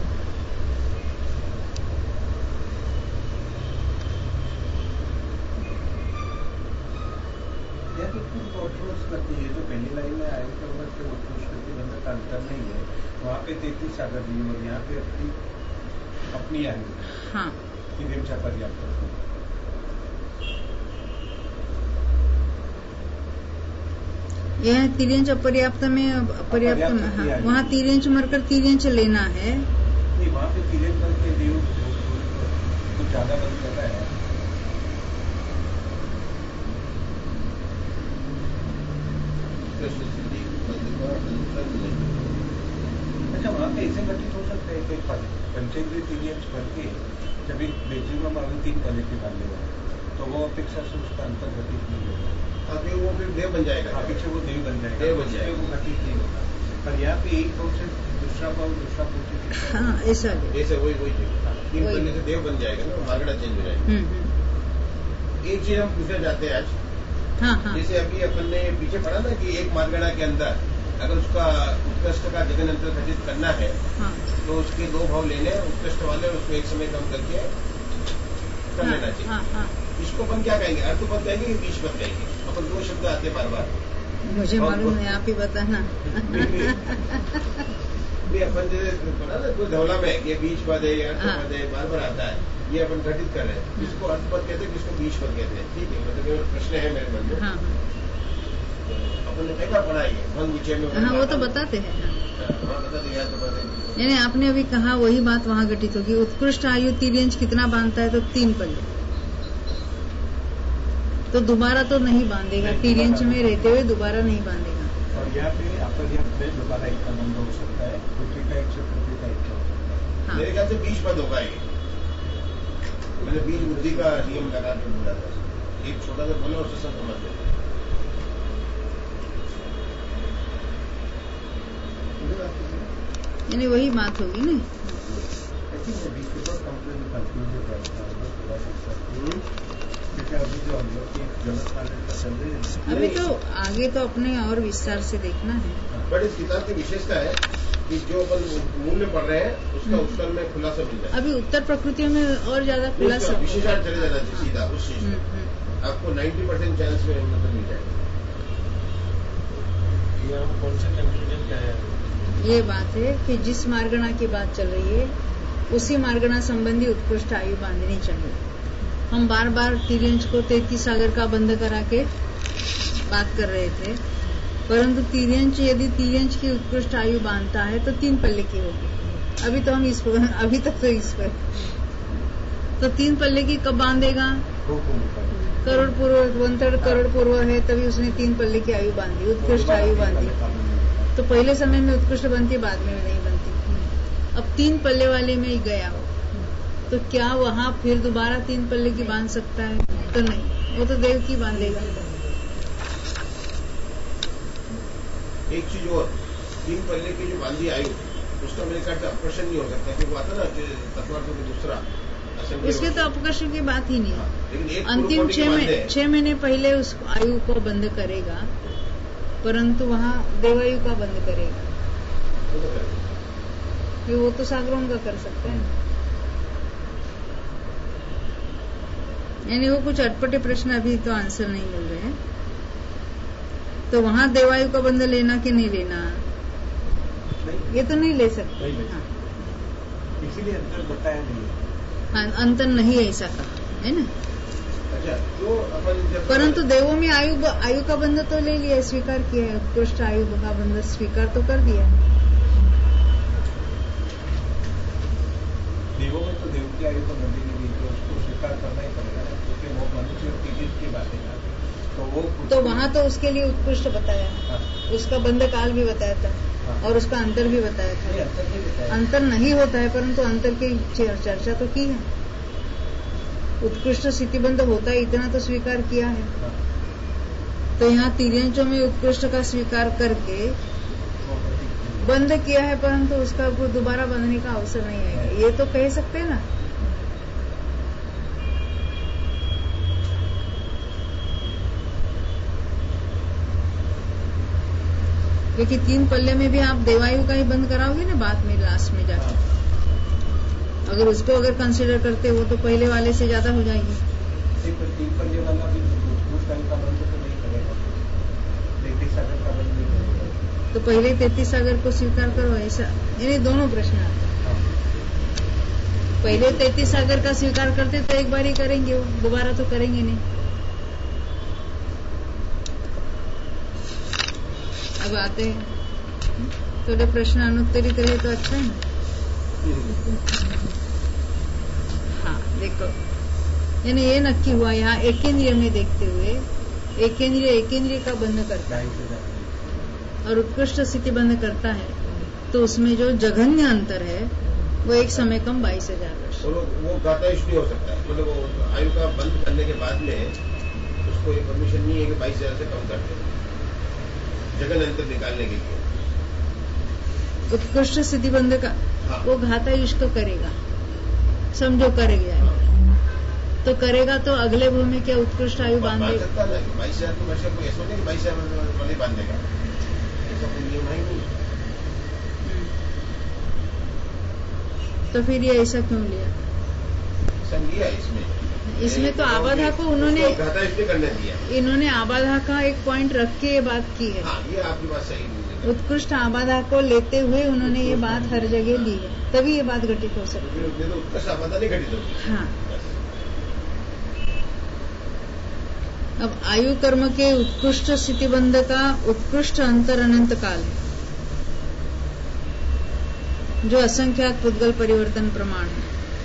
करती है जो पहली लाइन में आयु के ऊपर से उत्कृष्ट करके बंदा का अंतर नहीं है, वहाँ पे तैतीस सागर जी और यहाँ पे अपनी अपनी आयु हाँ तिर्यंच पर्याप्त। यह तिर्यंच अपर्याप्त में अपर्याप्त में हाँ, वहाँ तिर्यंच मरकर तिर्यंच लेना है। नहीं, वहाँ पे तिर्यंच करके देव कुछ ज्यादा बन जाता है। अच्छा, वहाँ पे ऐसे घटित हो सकता है कि पंचेंद्रिय तिर्यंच भर के जब एक बेजिंगम अभी तीन क्वालिटी डाल लेगा तो वो अपेक्षा से उसका अंतर घटित नहीं होगा। आगे वो फिर देव बन जाएगा। हाँ, पीछे वो देव बन जाएगा, देव बन जाएगा, वो घटित नहीं होगा। पर यहाँ पे एक भाव से दूसरा भाव दूसरा भाव। हाँ ऐसा ऐसे वही वही तीन पहले से देव बन जाएगा ना, मार्गड़ा चेंज हो जाएगा। एक चीज हम पूछना चाहते हैं आज। हाँ हाँ। जैसे अभी अपन ने पीछे पढ़ा ना कि एक मार्गड़ा के अंदर अगर उसका उत्कृष्ट का जगन अंतर घटित करना है हाँ। तो उसके दो भाव लेने, उत्कृष्ट वाले और उसको एक समय कम करके कर हाँ, लेना चाहिए। हाँ, हाँ। इसको अपन क्या कहेंगे, अर्थ पद कहेंगे कि बीच पद कहेंगे? अपन दो शब्द आते हैं बार बार। मुझे मालूम है, आप ही बताना। नहीं, अपन जैसे पढ़ा ना कोई धौला में ये बीच पद है, अर्थ पद है, बार बार आता है, ये अपन घटित कर रहे हैं। किसको अर्थ पद कहते हैं, किसको बीच पद कहते हैं? ठीक है, मतलब प्रश्न है मेरे मन में। हाँ, अपन ने कई बार पढ़ा है भंग विषय में। हाँ वो तो बताते हैं। हाँ बता दिया तो बात। यानी आपने अभी कहा वही बात वहाँ घटित होगी। उत्कृष्ट आयु तिर्यंच कितना बांधता है, तो तीन पल्ले, तो दोबारा तो नहीं बांधेगा, तिर्यंच में रहते हुए दोबारा नहीं बांधेगा। और यहाँ पे अपर्याप्त में दोबारा एक का बंद हो सकता है, पृथ्वी का एक से पृथ्वी का एक हो सकता है। मेरे ख्याल से बीच पद होगा ये, मैंने बीज बुद्धि का नियम लगा के बोला था। एक छोटा सा बोले उससे सब समझ लेते। यानी वही बात होगी ना। अभी तो आगे तो अपने और विस्तार से देखना है। बट इस किताब की विशेषता है कि जो अपन मूल्य पढ़ रहे हैं उसका उत्तर में खुलासा मिल जाए। अभी उत्तर प्रकृतियों में और ज्यादा खुलासा विशेषार्थ चले जाना चाहिए सीधा उस चीज में, आपको नाइन्टी परसेंट चांस में मतलब मिल जाएगा। कौन सा कंक्लूजन क्या है? ये बात है कि जिस मार्गणा की बात चल रही है उसी मार्गणा संबंधी उत्कृष्ट आयु बांधनी चाहिए। हम बार बार तिर्यंच को तैतीस सागर का बंद करा के बात कर रहे थे, परंतु तिर्यंच यदि तिर्यंच की उत्कृष्ट आयु बांधता है तो तीन पल्ले की होगी। अभी तो हम इस पर अभी तक तो इस पर तो तीन पल्ले की कब बांधेगा? करोड़ पूर्व, वन थर्ड करोड़ पूर्व है तभी उसने तीन पल्ले की आयु बांधी, उत्कृष्ट आयु बांधी। तो पहले समय में उत्कृष्ट बनती, बाद में नहीं बनती। अब तीन पल्ले वाले में ही गया हो तो क्या वहाँ फिर दोबारा तीन पल्ले की बांध सकता है? तो नहीं, वो तो देव की बांधेगा। एक चीज और, तीन पल्ले की जो बांधी आयु उसका मेरे ख्याल से अपकर्षण नहीं हो सकता, क्योंकि आता ना तत्वार्थ को दूसरा उसके तो अपकर्षण की बात ही नहीं है। लेकिन अंतिम छह महीने छह महीने पहले उस आयु को बंद करेगा, परंतु वहाँ देवायु का बंद करेगा। ये वो तो सागरों का कर सकते हैं। यानी वो कुछ अटपटे प्रश्न अभी तो आंसर नहीं मिल रहे हैं। तो वहाँ देवायु का बंद लेना कि नहीं लेना, ये तो नहीं ले सकते। हाँ। इसीलिए अंतर बताया नहीं। हाँ, अंतर नहीं ऐसा कहा है ना। अच्छा, जो अपन परंतु देवों में आयु आयु का बंध तो ले लिया, स्वीकार किया है। उत्कृष्ट आयु का बंध स्वीकार तो कर दिया है। देवों में तो देव की आयु का बंध नहीं दी, तो उसको स्वीकार करना ही पड़ेगा ना, क्योंकि वो मनुष्य और तिर्यंच की बातें कर, तो वो तो वहाँ तो उसके लिए उत्कृष्ट बताया। हाँ। उसका बंध काल भी बताया था। हाँ। और उसका अंतर भी बताया था। अंतर नहीं बताया। अंतर नहीं होता है, परंतु अंतर की चर्चा तो की है। उत्कृष्ट स्थितिबंध होता है इतना तो स्वीकार किया है। हाँ। तो यहाँ तिर्यंचों में उत्कृष्ट का स्वीकार करके बंद किया है, परंतु उसका दोबारा बंधने का अवसर नहीं आएगा, ये तो कह सकते हैं ना। क्योंकि तीन पल्ले में भी आप देवायु का ही बंद कराओगे ना बाद में लास्ट में जाके। अगर उसको अगर कंसिडर करते वो तो पहले वाले से ज्यादा हो जाएगी। तीन पल्ले वाला भी उत्कृष्ट आयु का बंद तो नहीं करेगा, तैतीस सागर का बंद नहीं करेगा। तो पहले तैतीस सागर को स्वीकार करो ऐसा, यानी दोनों प्रश्न आते हैं। पहले तैतीस सागर का स्वीकार करते तो एक बार ही करेंगे, वो दोबारा तो करेंगे नहीं। अब आते हैं थोड़े प्रश्न अनुत्तरित रहे तो अच्छा है ना। हाँ देखो, यानी ये नक्की हुआ यहाँ एकेंद्रिय में देखते हुए एकेंद्रिय एकेंद्रिय का बंध करता है और उत्कृष्ट स्थिति बंध करता है, तो उसमें जो जघन्य अंतर है वो एक समय कम बाईस हजार वर्ष। वो, वो गातायुष नहीं हो सकता, मतलब वो आयु का बंद करने के बाद में उसको ये परमिशन नहीं है कि बाईस हजार से कम कर दे जगन अंतर निकालने के लिए। उत्कृष्ट स्थिति बंध का हाँ। वो घातायुष को करेगा, समझो करेगा तो करेगा तो अगले भू में क्या उत्कृष्ट आयु बांधेगा? बाईस हजार तो वर्ष को ऐसा नहीं बाईस हजार वाले बांधेगा, ऐसा कोई नियम है नहीं। तो फिर ये ऐसा क्यों लिया? ऐसा लिया इसमें इसमें तो आबाधा को उन्होंने घातायुष ने करने दिया, इन्होंने आबाधा का एक पॉइंट रख के ये बात की है। हाँ, ये आपकी बात सही है। उत्कृष्ट आबाधा को लेते हुए उन्होंने ये बात हर जगह ली है, तभी ये बात घटित हो सकती है। तो उत्कृष्ट आबाधा नहीं घटित होगी। हाँ, अब आयु कर्म के उत्कृष्ट स्थितिबंध का उत्कृष्ट अंतर अनंत काल है, जो असंख्यात पुद्गल परिवर्तन प्रमाण है।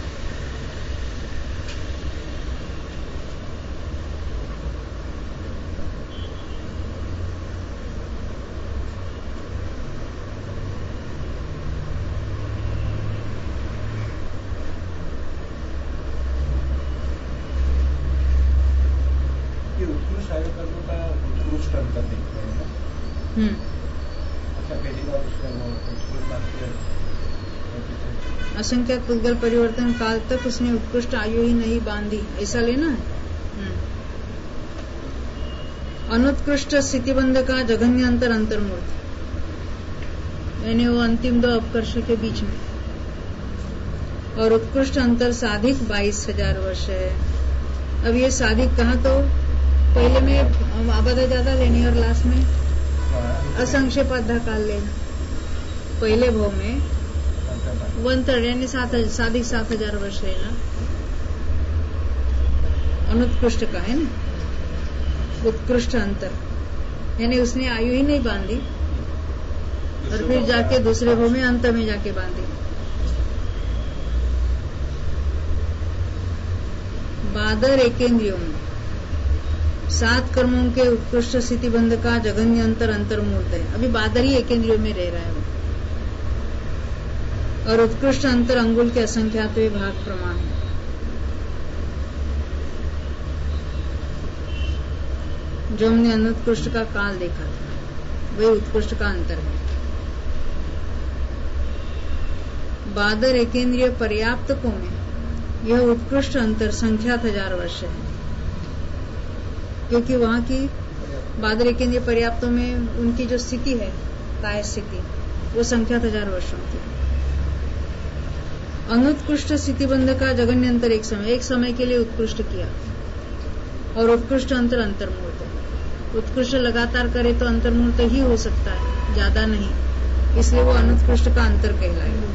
उत्कृष्ट आयु कर्म का उत्कृष्ट अंतर देखते हैं ना। हम्म अच्छा, पहली बार उसका उत्कृष्ट असंख्यात पुद्गल परिवर्तन काल तक उसने उत्कृष्ट आयु ही नहीं बांधी, ऐसा लेना है। अनुत्कृष्ट स्थितिबंध का जघन्य अंतर अंतर्मूर्त, यानी वो अंतिम दो अपकर्ष के बीच में, और उत्कृष्ट अंतर साधिक बाईस हजार वर्ष है। अब ये साधिक कहा तो पहले में आबादा ज्यादा लेनी और लास्ट में असंक्षेपाधा काल लेना। पहले भाव में वन थर्ड यानी सात साधिक सात हजार वर्ष लेना, अनुत्कृष्ट का है ना। उत्कृष्ट अंतर यानी उसने आयु ही नहीं बांधी और फिर जाके दूसरे भाव में अंत में जाके बांधी। बादर एकेंद्रियों में सात कर्मों के उत्कृष्ट स्थिति बंध का जघन्य अंतर अंतर्मूर्त है। अभी बादर ही एकेंद्रियों में रह रहा है वो, और उत्कृष्ट अंतर अंगुल के असंख्यात भाग प्रमाण है। जो हमने अनुत्कृष्ट का काल देखा था वही उत्कृष्ट का अंतर है। बादर एकेंद्रिय पर्याप्तकों में यह उत्कृष्ट अंतर संख्यात हजार वर्ष है, क्योंकि वहां की बादर केंद्रीय पर्याप्तों में उनकी जो स्थिति है, काय स्थिति, वो संख्यात हजार वर्षों की। अनुत्कृष्ट स्थिति बंध का जघन्य अंतर एक समय एक समय के लिए उत्कृष्ट किया, और उत्कृष्ट अंतर अंतर्मूर्त है। उत्कृष्ट लगातार करे तो अंतर्मूर्त ही हो सकता है, ज्यादा नहीं, इसलिए वो अनुत्कृष्ट का अंतर कहलाएगा।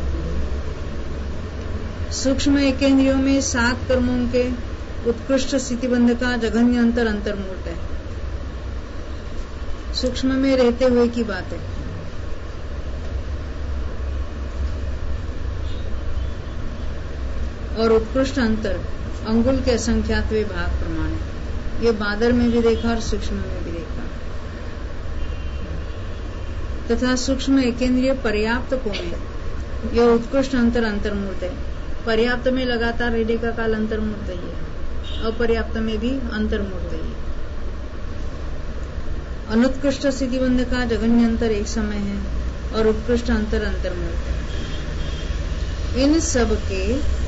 सूक्ष्म एकेंद्रियों में सात कर्मों के उत्कृष्ट स्थितिबंध का जघन्य अंतर अंतर्मूर्त है। सूक्ष्म में रहते हुए की बात है। और उत्कृष्ट अंतर अंगुल के असंख्यात भाग प्रमाण है। ये बादर में भी देखा और सूक्ष्म में भी देखा। तथा सूक्ष्म एकेंद्रिय पर्याप्त को में यह उत्कृष्ट अंतर अंतर्मूर्त है। पर्याप्त में लगातार रहने का काल अंतर्मूर्त ही है, अपर्याप्त में भी अंतर्मूर्त ही। अनुत्कृष्ट स्थितिबंध का जघन्य अंतर एक समय है और उत्कृष्ट अंतर अंतर्मूर्त है। इन सब के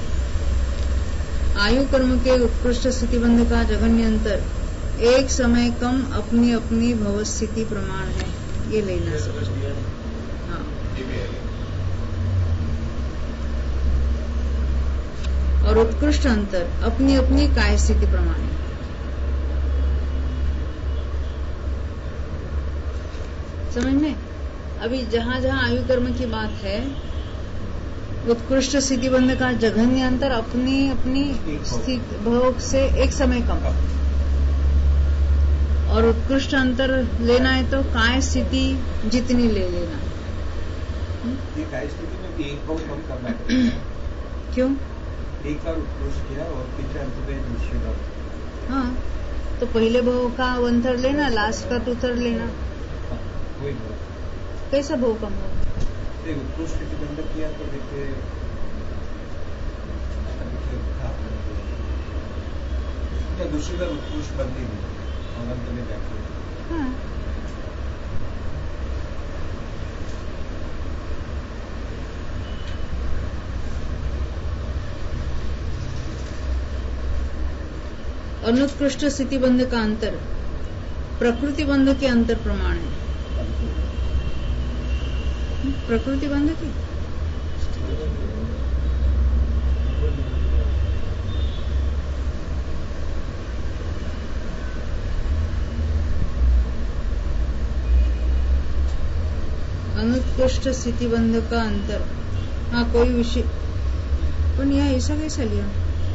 आयु कर्म के उत्कृष्ट स्थितिबंध का जघन्य अंतर एक समय कम अपनी अपनी भवस्थिति प्रमाण है। ये लेना सब। हाँ, ये भी है। और उत्कृष्ट अंतर अपनी अपनी काय स्थिति प्रमाण। समझ में? अभी जहां जहां आयु कर्म की बात है, उत्कृष्ट स्थिति बंध का जघन्य अंतर अपनी अपनी स्थिति भोग से एक समय कम, और उत्कृष्ट अंतर लेना है तो काय स्थिति जितनी ले लेना। ये काय स्थिति में भी एक भाव कम करना है। क्यों? एक बार उत्कृष्ट किया और पीछे अंत में दूसरी बार। हाँ, तो पहले भाव का वन थर्ड लेना, लास्ट का टू थर्ड लेना। हाँ, वही भाव। कैसा भाव कम होगा? उत्कृष्ट स्थिति बंद किया तो देखिए क्या दूसरी बार उत्कृष्ट बनती नहीं और अंत में जाके। हाँ, अनुत्कृष्ट स्थिति बंध का अंतर प्रकृति बंध के अंतर प्रमाण है। प्रकृति बंध की अनुत्कृष्ट स्थिति बंध का अंतर। हाँ, कोई विषय, पण यहाँ ऐसा कैसा लिया?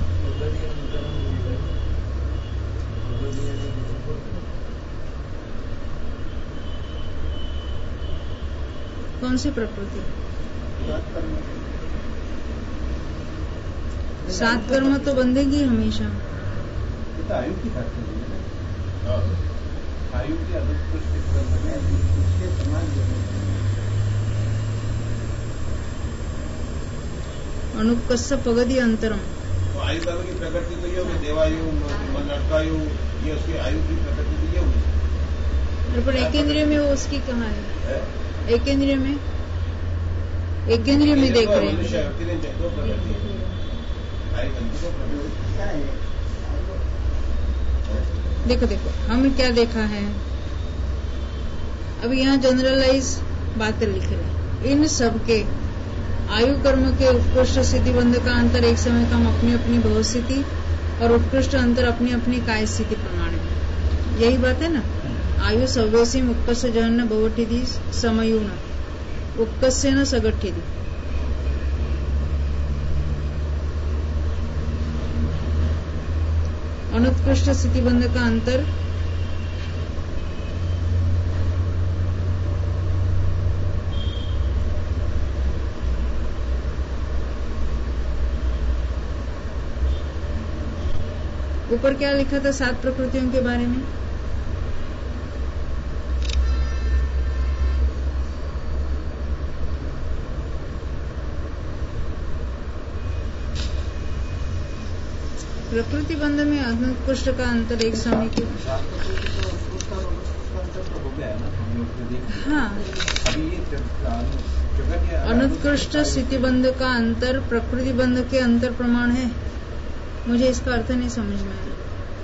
कौन सी प्रकृति? सात कर्म तो बंधेगी हमेशा। ये तो आयु की बात है ना। हाँ। आयु की अनुत्कृष्ट स्थिति बंध है, उसके समान अनुकस्य पगति अंतरम। तो आयु कर्म की प्रकृति तो ये होगी, देवायु, नरकायु, ये उसकी आयु की प्रकृति तो ये होगी। पर एक इंद्रिय में वो उसकी कहाँ है? है? एक इंद्रिय में, एक इंद्रिय में देख रहे मनुष्य हैं। व्यक्ति ने दो प्रकृति है। आयु कर्म की दो प्रकृति क्या है? देखो देखो, हमें क्या देखा है अभी यहाँ जनरलाइज बातें लिख रहे। इन सब के आयु कर्म के उत्कृष्ट स्थिति बंध का अंतर एक समय कम अपनी अपनी भव स्थिति और उत्कृष्ट अंतर अपनी अपनी काय स्थिति प्रमाण है। यही बात है ना। आयु सव्यसी उत्कर्ष जहन्न भवठिधि समयून उत्कर्षे न सगठिधि। अनुत्कृष्ट स्थिति बंध का अंतर ऊपर क्या लिखा था सात प्रकृतियों के बारे में? प्रकृति बंध में अनुत्कृष्ट का अंतर एक समय के। हाँ, अनुत्कृष्ट स्थिति बंध का अंतर प्रकृति बंध के अंतर प्रमाण है। मुझे इसका अर्थ नहीं समझ में आया।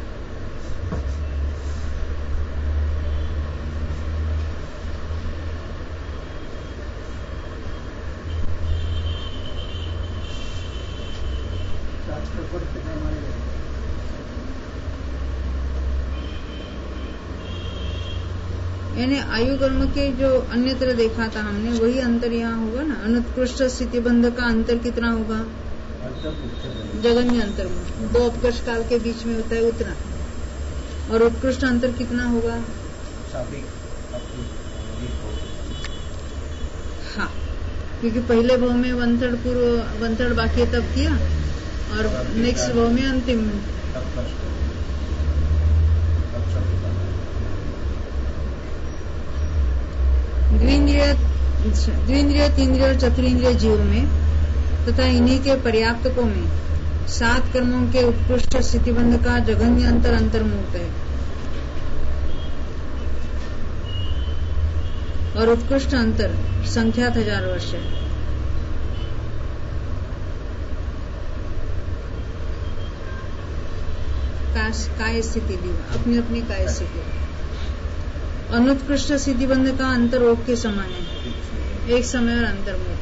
यानी आयु कर्म के जो अन्यत्र देखा था हमने वही अंतर यहाँ होगा ना। अनुत्कृष्ट स्थिति बंध का अंतर कितना होगा? जगन्य अंतर में दो अपकर्ष काल के बीच में होता है उतना। और उत्कृष्ट अंतर कितना होगा? हाँ, क्योंकि पहले भाव में वन थर्ड पूर्व वन थर्ड बाकी तब किया और नेक्स्ट भाव में अंतिम। द्विंद्रिय द्विंद्रिय तीन्द्रिय और चतुरिंद्रिय जीव में तथा इन्हीं के पर्याप्तकों में सात कर्मों के उत्कृष्ट स्थितिबंध का जघन्य अंतर अंतर्मुक्त है और उत्कृष्ट अंतर संख्यात हजार वर्ष है। काय स्थिति दी अपनी अपनी काय स्थिति अनुत्कृष्ट स्थितिबंध का अंतर ओग के समान है, एक समय और अंतर्मुख।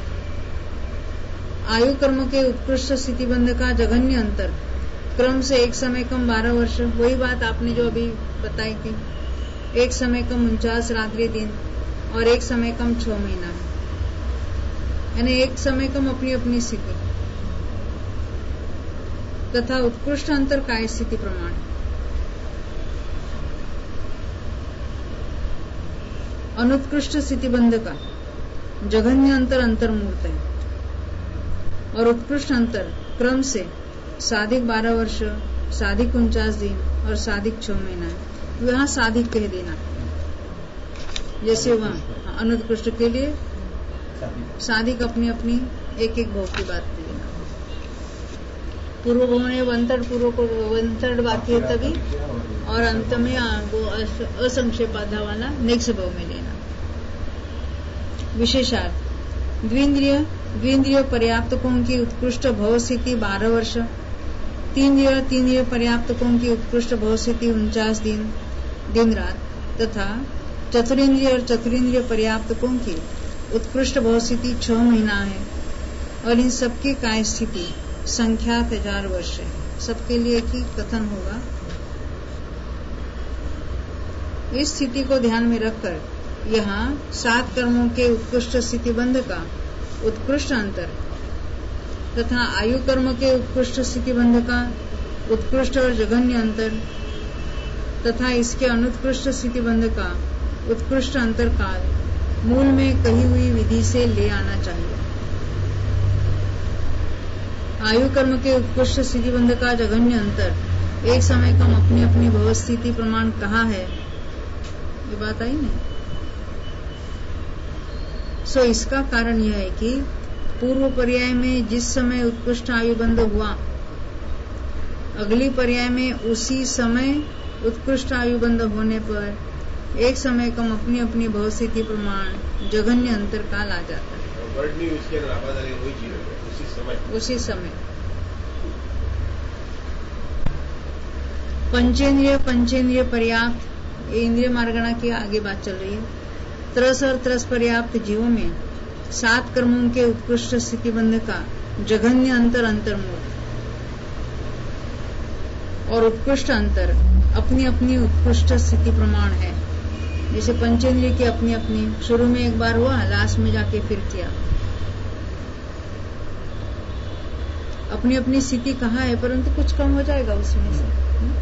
आयु कर्म के उत्कृष्ट स्थितिबंध का जघन्य अंतर क्रम से एक समय कम बारह वर्ष, वही बात आपने जो अभी बताई थी, एक समय कम उनचास रात्रि दिन और एक समय कम छह महीना, यानी एक समय कम अपनी अपनी स्थिति तथा उत्कृष्ट अंतर काय स्थिति प्रमाण। अनुत्कृष्ट स्थितिबंध का जघन्य अंतर अंतर्मूर्त है और उत्कृष्ट अंतर क्रम से साधिक बारह वर्ष, साधिक उनचास दिन और साधिक छह महीना है। वहां साधिक कह देना, जैसे वहां अनुत्कृष्ट के लिए साधिक अपनी अपनी एक एक भाव की बात कर लेना। पूर्व भाव में वंतड़ पूर्व को वंतड़ बाकी है तभी, और अंत में वो असंक्षेपाधा वाला नेक्स्ट भाव में लेना। विशेषार्थ द्विंद्रिय द्विंद्रिय पर्याप्तकों की उत्कृष्ट भव स्थिति बारह वर्ष, तीन इंद्रिय तीन इंद्रिय पर्याप्तकों की उत्कृष्ट भव स्थिति उनचास दिन दिन रात तथा चतुरिंद्रिय और चतुरिंद्रिय पर्याप्तकों की उत्कृष्ट भव स्थिति छह महीना है और इन सबकी काय स्थिति संख्यात हजार वर्ष है। सबके लिए एक ही कथन होगा। इस स्थिति को ध्यान में रखकर यहाँ सात कर्मों के उत्कृष्ट स्थितिबंध का उत्कृष्ट अंतर तथा आयु कर्म के उत्कृष्ट स्थितिबंध का उत्कृष्ट और जघन्य अंतर तथा इसके अनुत्कृष्ट स्थितिबंध का उत्कृष्ट अंतर काल मूल में कही हुई विधि से ले आना चाहिए। आयु कर्म के उत्कृष्ट स्थितिबंध का जघन्य अंतर एक समय कम अपनी अपनी भव स्थिति प्रमाण कहा है, ये बात आई नहीं। सो इसका कारण यह है कि पूर्व पर्याय में जिस समय उत्कृष्ट आयुबंध हुआ, अगली पर्याय में उसी समय उत्कृष्ट आयुबंध होने पर एक समय कम अपनी अपनी भव स्थिति प्रमाण जघन्य अंतर काल आ जाता है। वर्ड नहीं उसके वही चीज है, उसी समय उसी समय पंचेंद्रिय पंचेंद्रिय पर्याप्त, इंद्रिय मार्गणा की आगे बात चल रही है। त्रस और त्रस पर्याप्त जीवों में सात कर्मों के उत्कृष्ट स्थितिबंध का जघन्य अंतर अंतर्मुख और उत्कृष्ट अंतर अपनी अपनी उत्कृष्ट स्थिति प्रमाण है। जैसे पंचेंद्रिय की अपनी अपनी, शुरू में एक बार हुआ, लास्ट में जाके फिर किया। अपनी अपनी स्थिति कहाँ है, परंतु कुछ कम हो जाएगा उसमें से।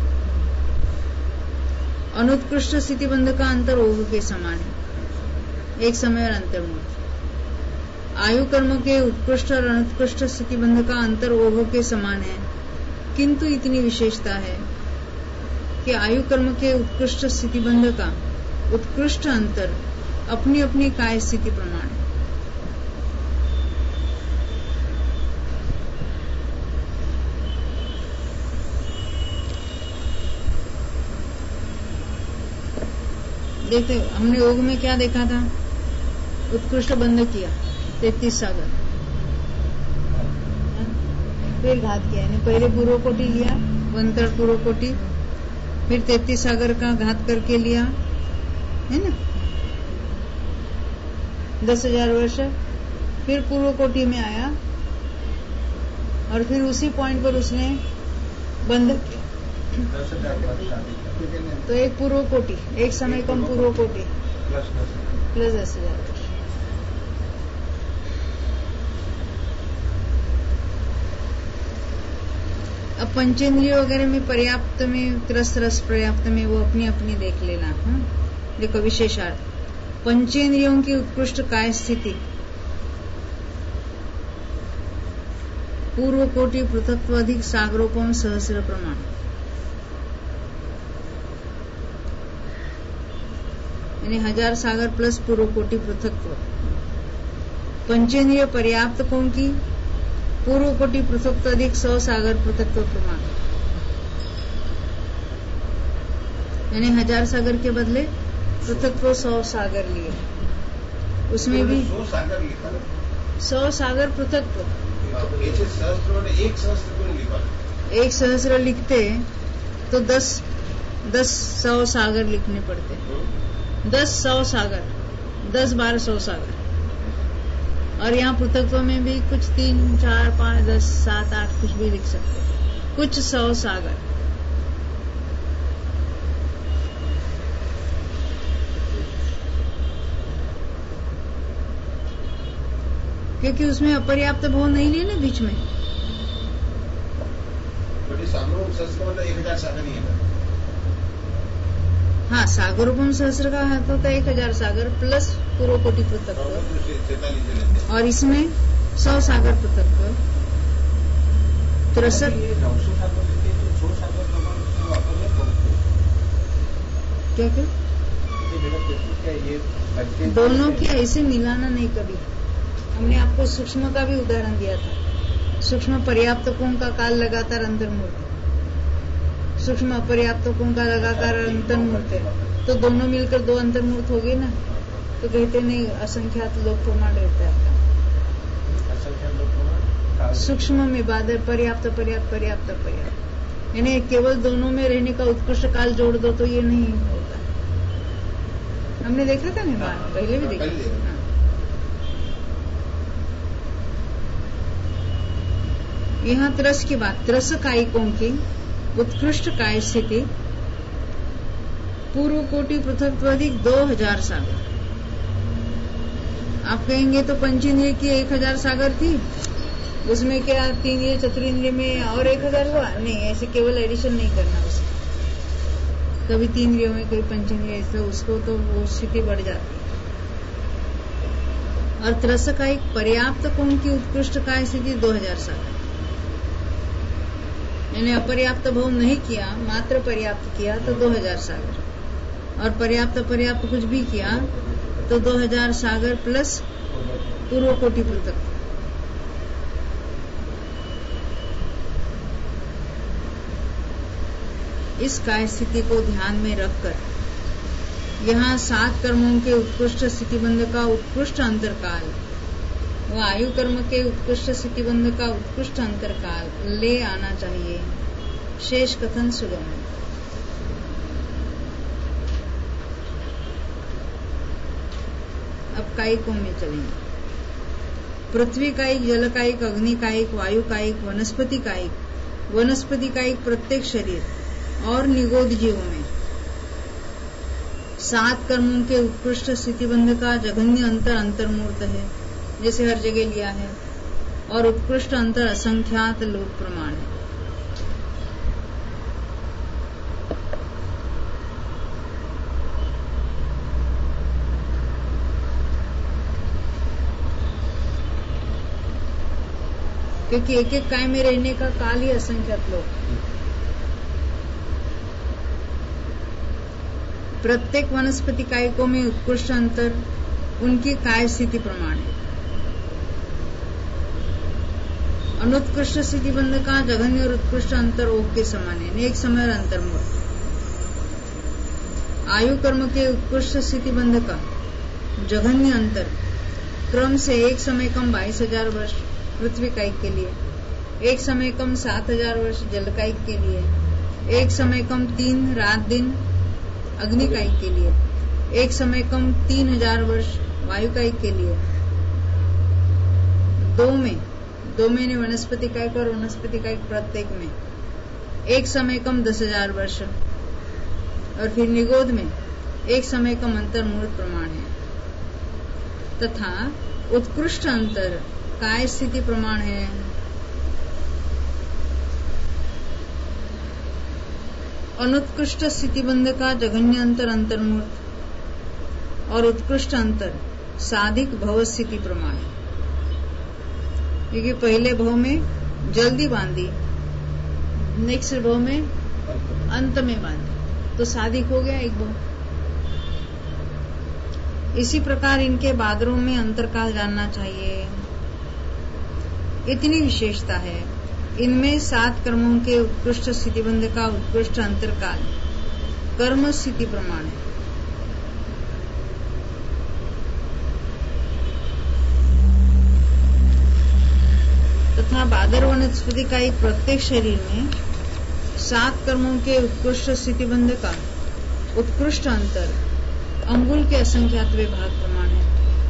अनुत्कृष्ट स्थितिबंध का अंतर ओघ के समान है, एक समय और अंतर्मुख। आयु कर्म के उत्कृष्ट और अनुत्कृष्ट स्थितिबंध का अंतर ओघ के समान है, किंतु इतनी विशेषता है कि आयु कर्म के उत्कृष्ट स्थितिबंध का उत्कृष्ट अंतर अपनी अपनी काय स्थिति प्रमाण है। देखते हमने योग में क्या देखा था, उत्कृष्ट बंध किया तैतीस सागर, फिर घात किया, यानी पहले पूर्व कोटि लिया, वंतर पूर्व कोटि, फिर तैतीस सागर का घात करके लिया, है ना, दस हजार वर्ष, फिर पूर्व कोटि में आया और फिर उसी पॉइंट पर उसने बंध किया। तो एक पूर्व कोटि, एक समय कम पूर्व कोटि प्लस दस हजार वर्ष। अब पंचेंद्रिय वगैरह में पर्याप्त में, त्रस रस पर्याप्त में, वो अपनी अपनी देख लेना। हाँ? देखो विशेषार्थ, पंचेंद्रियों की उत्कृष्ट काय स्थिति पूर्व कोटि पृथक्त्व अधिक सागरोपम सहस्र प्रमाण। यानी हजार सागर प्लस पूर्व कोटि पृथक्त्व। पंचेंद्रिय पर्याप्तकों की पूर्व कोटि पृथक्त्व अधिक सौ सागर पृथक्त्व प्रमाण। यानी हजार सागर के बदले पृथक्त्व सौ सागर लिए, उसमें भी सौ सागर लिखा ना, सौ सागर पृथक्त्व। एक सहस्त्र एक सहस्त्र क्यों नहीं लिखा? एक सहस्त्र लिखते तो दस दस सौ सागर लिखने पड़ते, दस सौ सागर, दस बारह सौ सागर। और यहाँ पृथकत्व में भी कुछ तीन चार पाँच दस सात आठ कुछ भी लिख सकते हैं, कुछ सौ सागर। क्योंकि उसमें अपर्याप्त भाव नहीं है ना बीच में। सागरोपम सहस्र का मतलब एक हजार सागर ही है। हाँ, सागरोपम सहस्र का हाथ होता है एक हजार सागर प्लस पूर्व कोटि पृथक्त्व, और इसमें सौ सागर पृथक्त्व, तिरसठ। क्या क्या दोनों की ऐसे मिलाना नहीं कभी। हमने आपको सूक्ष्म का भी उदाहरण दिया था। सूक्ष्म पर्याप्तकों का काल लगातार अंतर्मूर्त, सूक्ष्म अपर्याप्तकों का लगातार अंतर्मूर्त है, तो दोनों मिलकर दो अंतर्मूर्त हो गए ना। तो कहते नहीं असंख्यात लोक प्रमाण रहता है आपका। सूक्ष्म में बादल पर्याप्त पर्याप्त पर्याप्त पर्याप्त, यानी केवल दोनों में रहने का उत्कृष्ट काल जोड़ दो तो ये नहीं होता। हमने देखा था ना, पहले भी देखा। यहाँ त्रस की बात, त्रस कायिकों की उत्कृष्ट काय स्थिति पूर्व कोटि पृथक्त्वाधिक दो हजार सागर। आप कहेंगे तो पंचेंद्रिय की एक हजार सागर थी, उसमें क्या तीन ये चतुरेंद्रिय में और एक हजार हुआ? नहीं, ऐसे केवल एडिशन नहीं करना उसका। कभी तीन इंद्रियों में कोई पंचेंद्रिय ऐसा, उसको तो वो स्थिति बढ़ जाती है। और त्रस कायिक पर्याप्त कोण की उत्कृष्ट काय स्थिति दो हजार सागर। मैंने अपर्याप्त भाव नहीं किया, मात्र पर्याप्त किया तो दो हजार सागर, और पर्याप्त पर्याप्त कुछ भी किया तो दो हजार सागर प्लस पूर्व कोटि पृथक। इस काय स्थिति को ध्यान में रखकर यहाँ सात कर्मों के उत्कृष्ट स्थितिबंध का उत्कृष्ट अंतरकाल व आयु कर्म के उत्कृष्ट स्थितिबंध का उत्कृष्ट अंतरकाल ले आना चाहिए। शेष कथन सुगम है। अब कायिकों में चलेंगे। पृथ्वी कायिक, जल कायिक, अग्नि कायिक, वायु कायिक, वनस्पति कायिक। वनस्पति कायिक प्रत्येक शरीर और निगोद जीवों में सात कर्मों के उत्कृष्ट स्थितिबंध का जघन्य अंतर अंतर्मूर्त है, जैसे हर जगह लिया है, और उत्कृष्ट अंतर असंख्यात लोक प्रमाण है। क्योंकि एक एक काय में रहने का काल ही असंख्यात लोक। प्रत्येक वनस्पति कायिकों में उत्कृष्ट अंतर उनकी काय स्थिति प्रमाण है। अनुत्कृष्ट स्थितिबंध का जघन्य और उत्कृष्ट अंतर ओक के समान है, एक समय और अंतर्मूर्त। आयु कर्म के उत्कृष्ट स्थितिबंध का जघन्य अंतर क्रम से एक समय कम बाईस हजार वर्ष पृथ्वी कायिक के लिए, एक समय कम सात हजार वर्ष जल कायिक के लिए, एक समय कम तीन रात दिन अग्नि कायिक के लिए, एक समय कम तीन हजार वर्ष वायु कायिक के लिए, दो में दो महीने वनस्पति कायिक और वनस्पति कायिक प्रत्येक में, एक समय कम दस हजार वर्ष, और फिर निगोद में एक समय कम अंतर्मूर्त प्रमाण है। तथा उत्कृष्ट अंतर काय स्थिति प्रमाण है। अनुत्कृष्ट स्थितिबंध का जघन्य अंतर अंतर्मूर्त और उत्कृष्ट अंतर साधिक भव स्थिति प्रमाण है। क्योंकि पहले भव में जल्दी बांधी, नेक्स्ट भव में अंत में बांधी, तो साधिक हो गया एक भव। इसी प्रकार इनके बादरों में अंतरकाल जानना चाहिए। इतनी विशेषता है इनमें सात कर्मों के उत्कृष्ट स्थितिबंध का उत्कृष्ट अंतरकाल कर्म स्थिति प्रमाण है। तथा बादर वनस्पति का एक प्रत्येक शरीर में सात कर्मों के उत्कृष्ट स्थितिबंध का उत्कृष्ट अंतर अंगुल के असंख्यातवे भाग प्रमाण है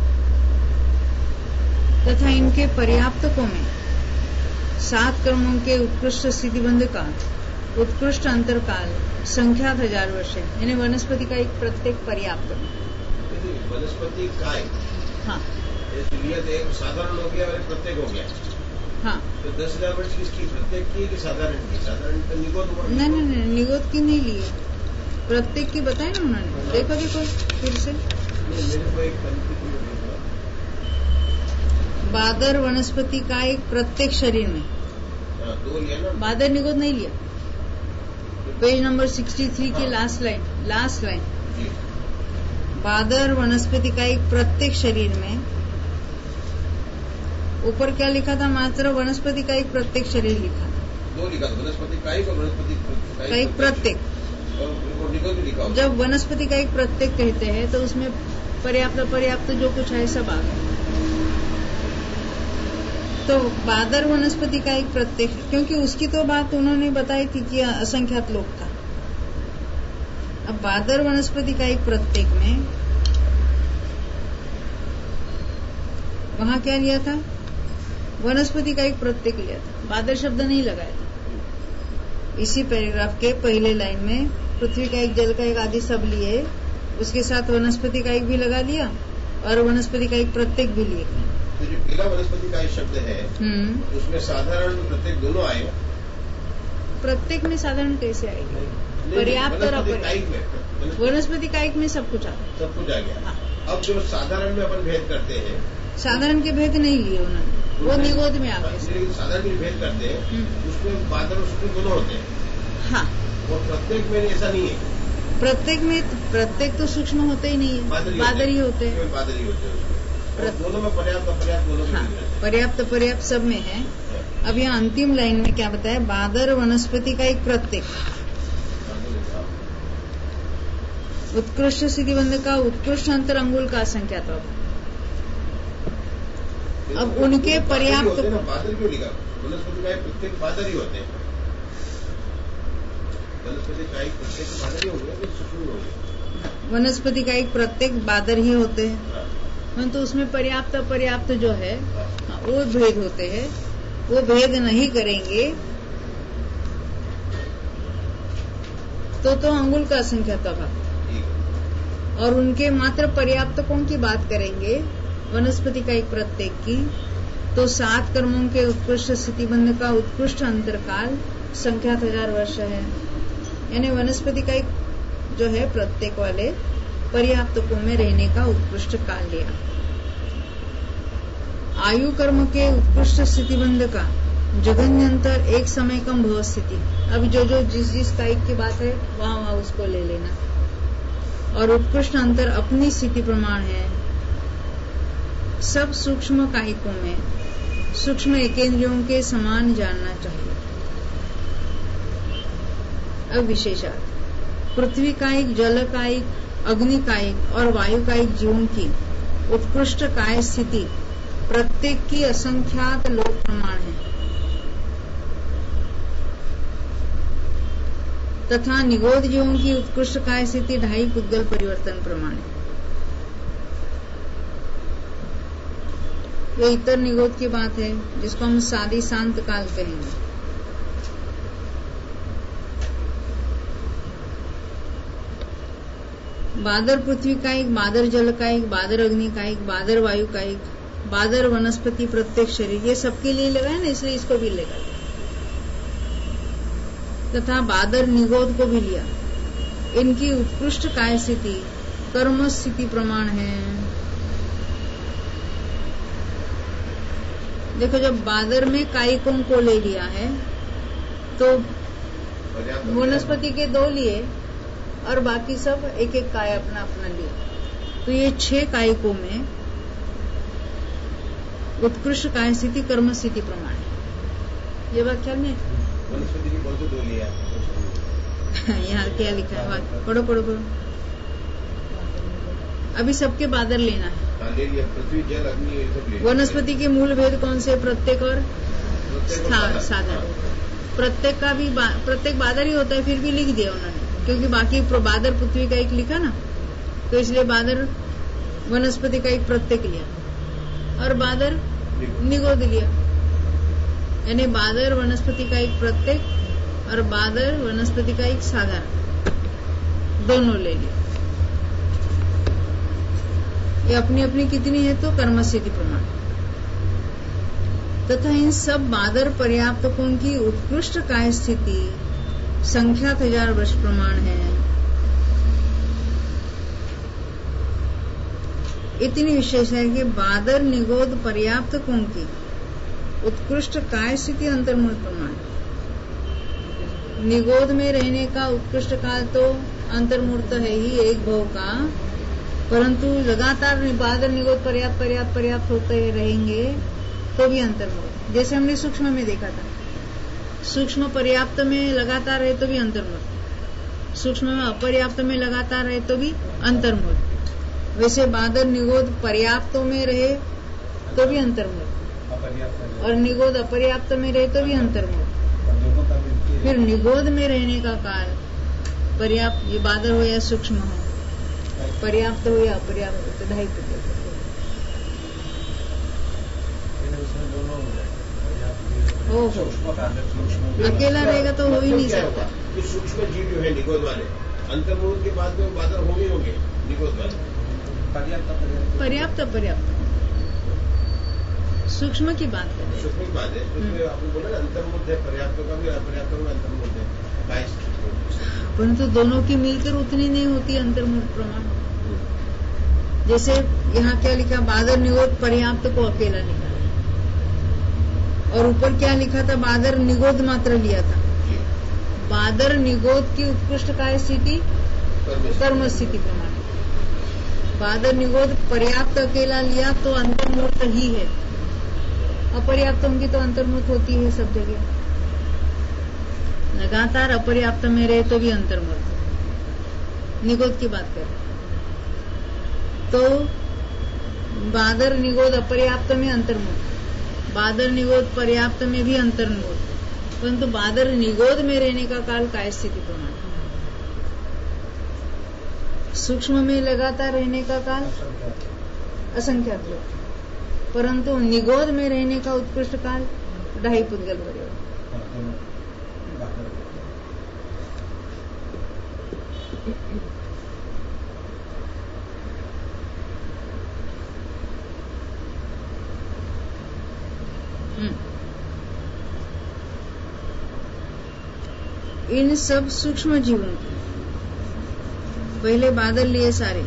तथा इनके पर्याप्तकों में सात कर्मों के उत्कृष्ट स्थितिबंध का उत्कृष्ट अंतरकाल संख्यात हजार वर्ष है। यानी वनस्पति का एक प्रत्येक पर्याप्त वनस्पति काय हाँ एक साधारण हो गया और एक प्रत्येक हो गया। हाँ तो दस हजार वर्ष किसकी प्रत्येक की कि साधारण की? साधारण तो निगोद नहीं नहीं नहीं निगोद की नहीं ली, प्रत्येक की बताए ना उन्होंने। देखो देखो फिर से मेरे को एक बादर वनस्पति का एक प्रत्येक शरीर में दो लिया ना, बादर निगोद नहीं लिया। पेज नंबर सिक्सटी थ्री की लास्ट लाइन लास्ट लाइन बादर वनस्पति का एक प्रत्येक शरीर में ऊपर क्या लिखा था? मात्र वनस्पति का एक प्रत्येक शरीर लिखा था। दो लिखा था, वनस्पति का एक और वनस्पति का एक प्रत्येक। और निगोद भी लिखा। जब वनस्पति का एक प्रत्येक कहते हैं तो उसमें पर्याप्त पर्याप्त जो कुछ है सब आ गया। तो बादर वनस्पति का एक प्रत्येक, क्योंकि उसकी तो बात उन्होंने बताई थी कि असंख्यात लोक था। अब बादर वनस्पति का एक प्रत्येक में वहां क्या लिया था? वनस्पति का एक प्रत्येक लिया था, बादर शब्द नहीं लगाया था। इसी पैराग्राफ के पहले लाइन में पृथ्वी का एक, जल का एक आदि सब लिए, उसके साथ वनस्पति का एक भी लगा लिया और वनस्पति का एक प्रत्येक भी लिए। तो जो पहला वनस्पति का एक शब्द है उसमें साधारण प्रत्येक दोनों आए। प्रत्येक में साधारण कैसे आएगी? पर्याप्त और अपर्याप्त। वनस्पति कायिक में सब कुछ आ गया, सब कुछ आ गया। हाँ। अब जो साधारण में अपन भेद करते हैं, साधारण के भेद नहीं लिए उन्होंने, वो निगोद में आ गए। साधारण में भेद करते हैं उसमें बादल उसमें दोनों होते हैं। हाँ, और प्रत्येक में ऐसा नहीं है। प्रत्येक में प्रत्येक तो सूक्ष्म होते ही नहीं है, बादल ही होते हैं। बादल ही होते हैं, दोनों में पर्याप्त अपर्याप्त दोनों में। हाँ, पर्याप्त पर्याप्त सब में है। अब यहाँ अंतिम लाइन में क्या बताया? बादर वनस्पति का एक प्रत्येक उत्कृष्ट स्थितिबंध का उत्कृष्ट अंतर अंगुल का संख्या। तो अब उनके पर्याप्त बादल क्यों लिखा? वनस्पति का एक प्रत्येक बादल ही होते हैं। वनस्पति का एक प्रत्येक बादल ही होंगे, वनस्पति का एक प्रत्येक बादल ही होते हैं। तो उसमें पर्याप्त अपर्याप्त जो है वो भेद होते हैं, वो भेद नहीं करेंगे तो तो अंगुल का संख्या भाग। और उनके मात्र पर्याप्तकों की बात करेंगे वनस्पति का एक प्रत्येक की, तो सात कर्मों के उत्कृष्ट स्थितिबंध का उत्कृष्ट अंतरकाल संख्यात हजार वर्ष है। यानी वनस्पति का एक जो है प्रत्येक वाले पर्याप्तकों में रहने का उत्कृष्ट काल लिया। आयु कर्म के उत्कृष्ट स्थितिबंध का जगन्यंतर एक समय कम भव स्थिति। अब जो जो जिस जिस कायिक की बात है वहां वहां उसको ले लेना। और उत्कृष्ट अंतर अपनी स्थिति प्रमाण है। सब सूक्ष्म कायिकों में सूक्ष्म एकेंद्रियों के समान जानना चाहिए। अब विशेषार्थ पृथ्वी कायिक, जल कायिक, अग्नि कायिक और वायु कायिक जीवों की उत्कृष्ट काय स्थिति प्रत्येक की असंख्यात लोक प्रमाण है तथा निगोद जीवों की उत्कृष्ट काय स्थिति ढाई पुद्गल परिवर्तन प्रमाण है। ये इतर निगोद की बात है जिसको हम सादी शांत काल कहेंगे। बादर पृथ्वी का एक, बादर जल का एक, बादर अग्नि का एक, बादर वायु का एक, बादर वनस्पति प्रत्येक शरीर, ये सबके लिए लगा है ना, इसलिए इसको भी लगा तथा बादर निगोद को भी लिया। इनकी उत्कृष्ट काय स्थिति कर्म स्थिति प्रमाण है। देखो जब बादर में कायिकों को ले लिया है तो वनस्पति के दो लिए और बाकी सब एक एक काय अपना अपना लिया। तो ये छह कायिकों में उत्कृष्ट काय स्थिति कर्म स्थिति प्रमाण है। ये बात ख्याल में वनस्पति की कौन से दो लिया? यहाँ क्या लिखा है? पढ़ो पढ़ो पढ़ो। अभी सबके बादर लेना है। पृथ्वी जल अग्नि सब लेना। वनस्पति के मूल भेद कौन से? प्रत्येक और साधारण। प्रत्येक का भी प्रत्येक बादर ही होता है, फिर भी लिख दिया उन्होंने, क्योंकि बाकी बादर पृथ्वी का एक लिखा ना, तो इसलिए बादर वनस्पति का एक प्रत्येक लिया और बादर निगोद लिया, यानी बादर वनस्पति का एक प्रत्येक और बादर वनस्पति का एक साधारण, दोनों ले लिया। ये अपनी अपनी कितनी है तो कर्मसिद्धि प्रमाण तथा इन सब बादर पर्याप्तकों की उत्कृष्ट काय स्थिति संख्यात हजार वर्ष प्रमाण है। इतनी विशेष है कि बादर निगोद पर्याप्तकों की उत्कृष्ट काय स्थिति अंतर्मूल प्रमाण। निगोद में रहने का उत्कृष्ट काल तो अंतर्मूर्त है ही एक भव का, परंतु लगातार बादर निगोद पर्याप्त पर्याप्त पर्याप्त होते रहेंगे तो भी अंतर्मूर्त। जैसे हमने सूक्ष्म में देखा था, सूक्ष्म पर्याप्त में लगातार है तो भी अंतर्मूर्त, सूक्ष्म में अपर्याप्त में लगातार है तो भी अंतर्मूर्त। वैसे बादर निगोद पर्याप्तों में रहे तो भी अंतर्मूर्त और निगोद अपर्याप्त में रहे तो भी अंतर्मूर्त। फिर निगोद में रहने का काल पर्याप्त, ये बादर हो या सूक्ष्म हो, पर्याप्त हो या अपर्याप्त हो, तो ढाई हो हो अकेला रहेगा तो हो ही नहीं सकता। सूक्ष्म जीव जो है निगोद वाले अंतर्मूर्त के बाद में बादर होंगे होंगे निगोद वाले पर्याप्त पर्याप्त सूक्ष्म की बात करें, सूक्ष्म की बात है। उसमें आपने बोला अंतर्मूर्त है, पर्याप्त का भी अपर्याप्त का अंतर्मूर्त है, परंतु दोनों की मिलकर उतनी नहीं होती अंतर्मूर्त प्रमाण। जैसे यहाँ क्या लिखा, बादर निगोद पर्याप्त को अकेला लिखा और ऊपर क्या लिखा था, बादर निगोद मात्र लिया था। बादर निगोद की उत्कृष्ट काय स्थिति कर्म स्थिति प्रमाण। बादर निगोद पर्याप्त अकेला लिया तो अंतर्मूर्त ही है, अपर्याप्त होंगी तो अंतर्मूर्त होती है सब जगह। लगातार अपर्याप्त में रहे तो भी अंतर्मूर्त। निगोद की बात करें तो बादर निगोद अपर्याप्त में अंतर्मूर्त, बादर निगोद पर्याप्त में भी अंतर्मूर्त, परंतु बादर निगोद में रहने का काल काय स्थिति प्रमाण। सूक्ष्म में लगातार रहने का काल असंख्यात लो, परंतु निगोद में रहने का उत्कृष्ट काल ढाई पुद्गल परिवार। इन सब सूक्ष्म जीवों की, पहले बादर लिए सारे,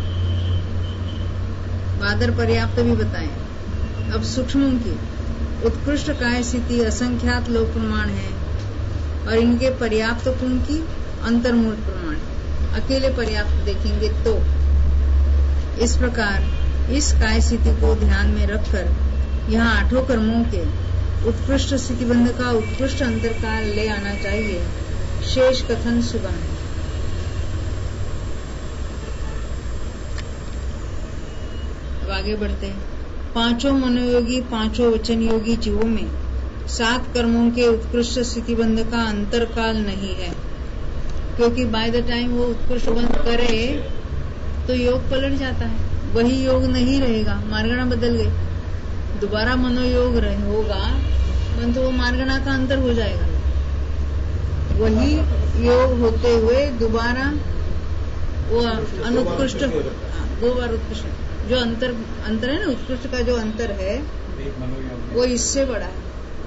बादर पर्याप्त भी बताए, अब सूक्ष्मों की उत्कृष्ट काय स्थिति असंख्यात लोक प्रमाण है और इनके पर्याप्त गुण की अंतर्मूर्त प्रमाण। अकेले पर्याप्त देखेंगे तो इस प्रकार इस काय स्थिति को ध्यान में रखकर यहाँ आठों कर्मों के उत्कृष्ट स्थितिबंध का उत्कृष्ट अंतरकाल ले आना चाहिए। शेष कथन सुगम है। अब आगे बढ़ते हैं। पांचों मनोयोगी पांचों वचन योगी जीवों में सात कर्मों के उत्कृष्ट स्थितिबंध का अंतरकाल नहीं है, क्योंकि बाय द टाइम वो उत्कृष्ट बंध करे तो योग पलट जाता है, वही योग नहीं रहेगा, मार्गणा बदल गई, दोबारा मनोयोग होगा परंतु वो मार्गणा का अंतर हो जाएगा। वही योग होते हुए दोबारा वो अनुत्कृष्ट, दो बार उत्कृष्ट, जो अंतर अंतर है ना, उत्कृष्ट का जो अंतर है वो इससे बड़ा है।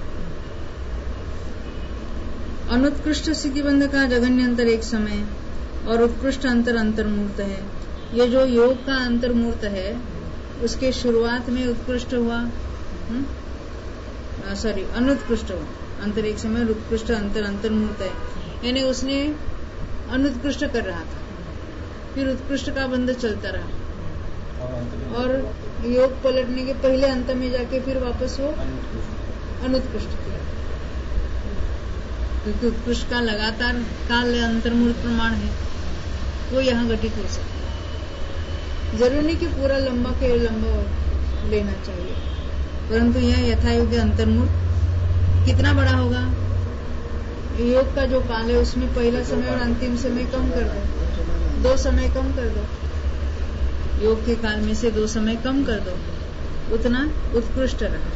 अनुत्कृष्ट स्थितिबंध का जघन्य अंतर एक समय और उत्कृष्ट अंतर अंतर्मूर्त है। ये जो योग का अंतर्मूर्त है उसके शुरुआत में उत्कृष्ट हुआ, सॉरी अनुत्कृष्ट हुआ, अंतर एक समय उत्कृष्ट अंतर अंतर्मूर्त है, यानी उसने अनुत्कृष्ट कर रहा था, फिर उत्कृष्ट का बंध चलता रहा और योग पलटने के पहले अंत में जाके फिर वापस वो अनुत्कृष्ट किया, क्योंकि उत्कृष्ट का लगातार काल अंतर्मूर्त प्रमाण है, वो यहाँ घटित हो सकता है। जरूरी नहीं कि पूरा लंबा के लंबा लेना चाहिए, परंतु यह यथायोग्य अंतर्मूर्त कितना बड़ा होगा, योग का जो काल है उसमें पहला समय और अंतिम समय कम कर दो, दो समय कम कर दो, योग के काल में से दो समय कम कर दो, उतना उत्कृष्ट रहा।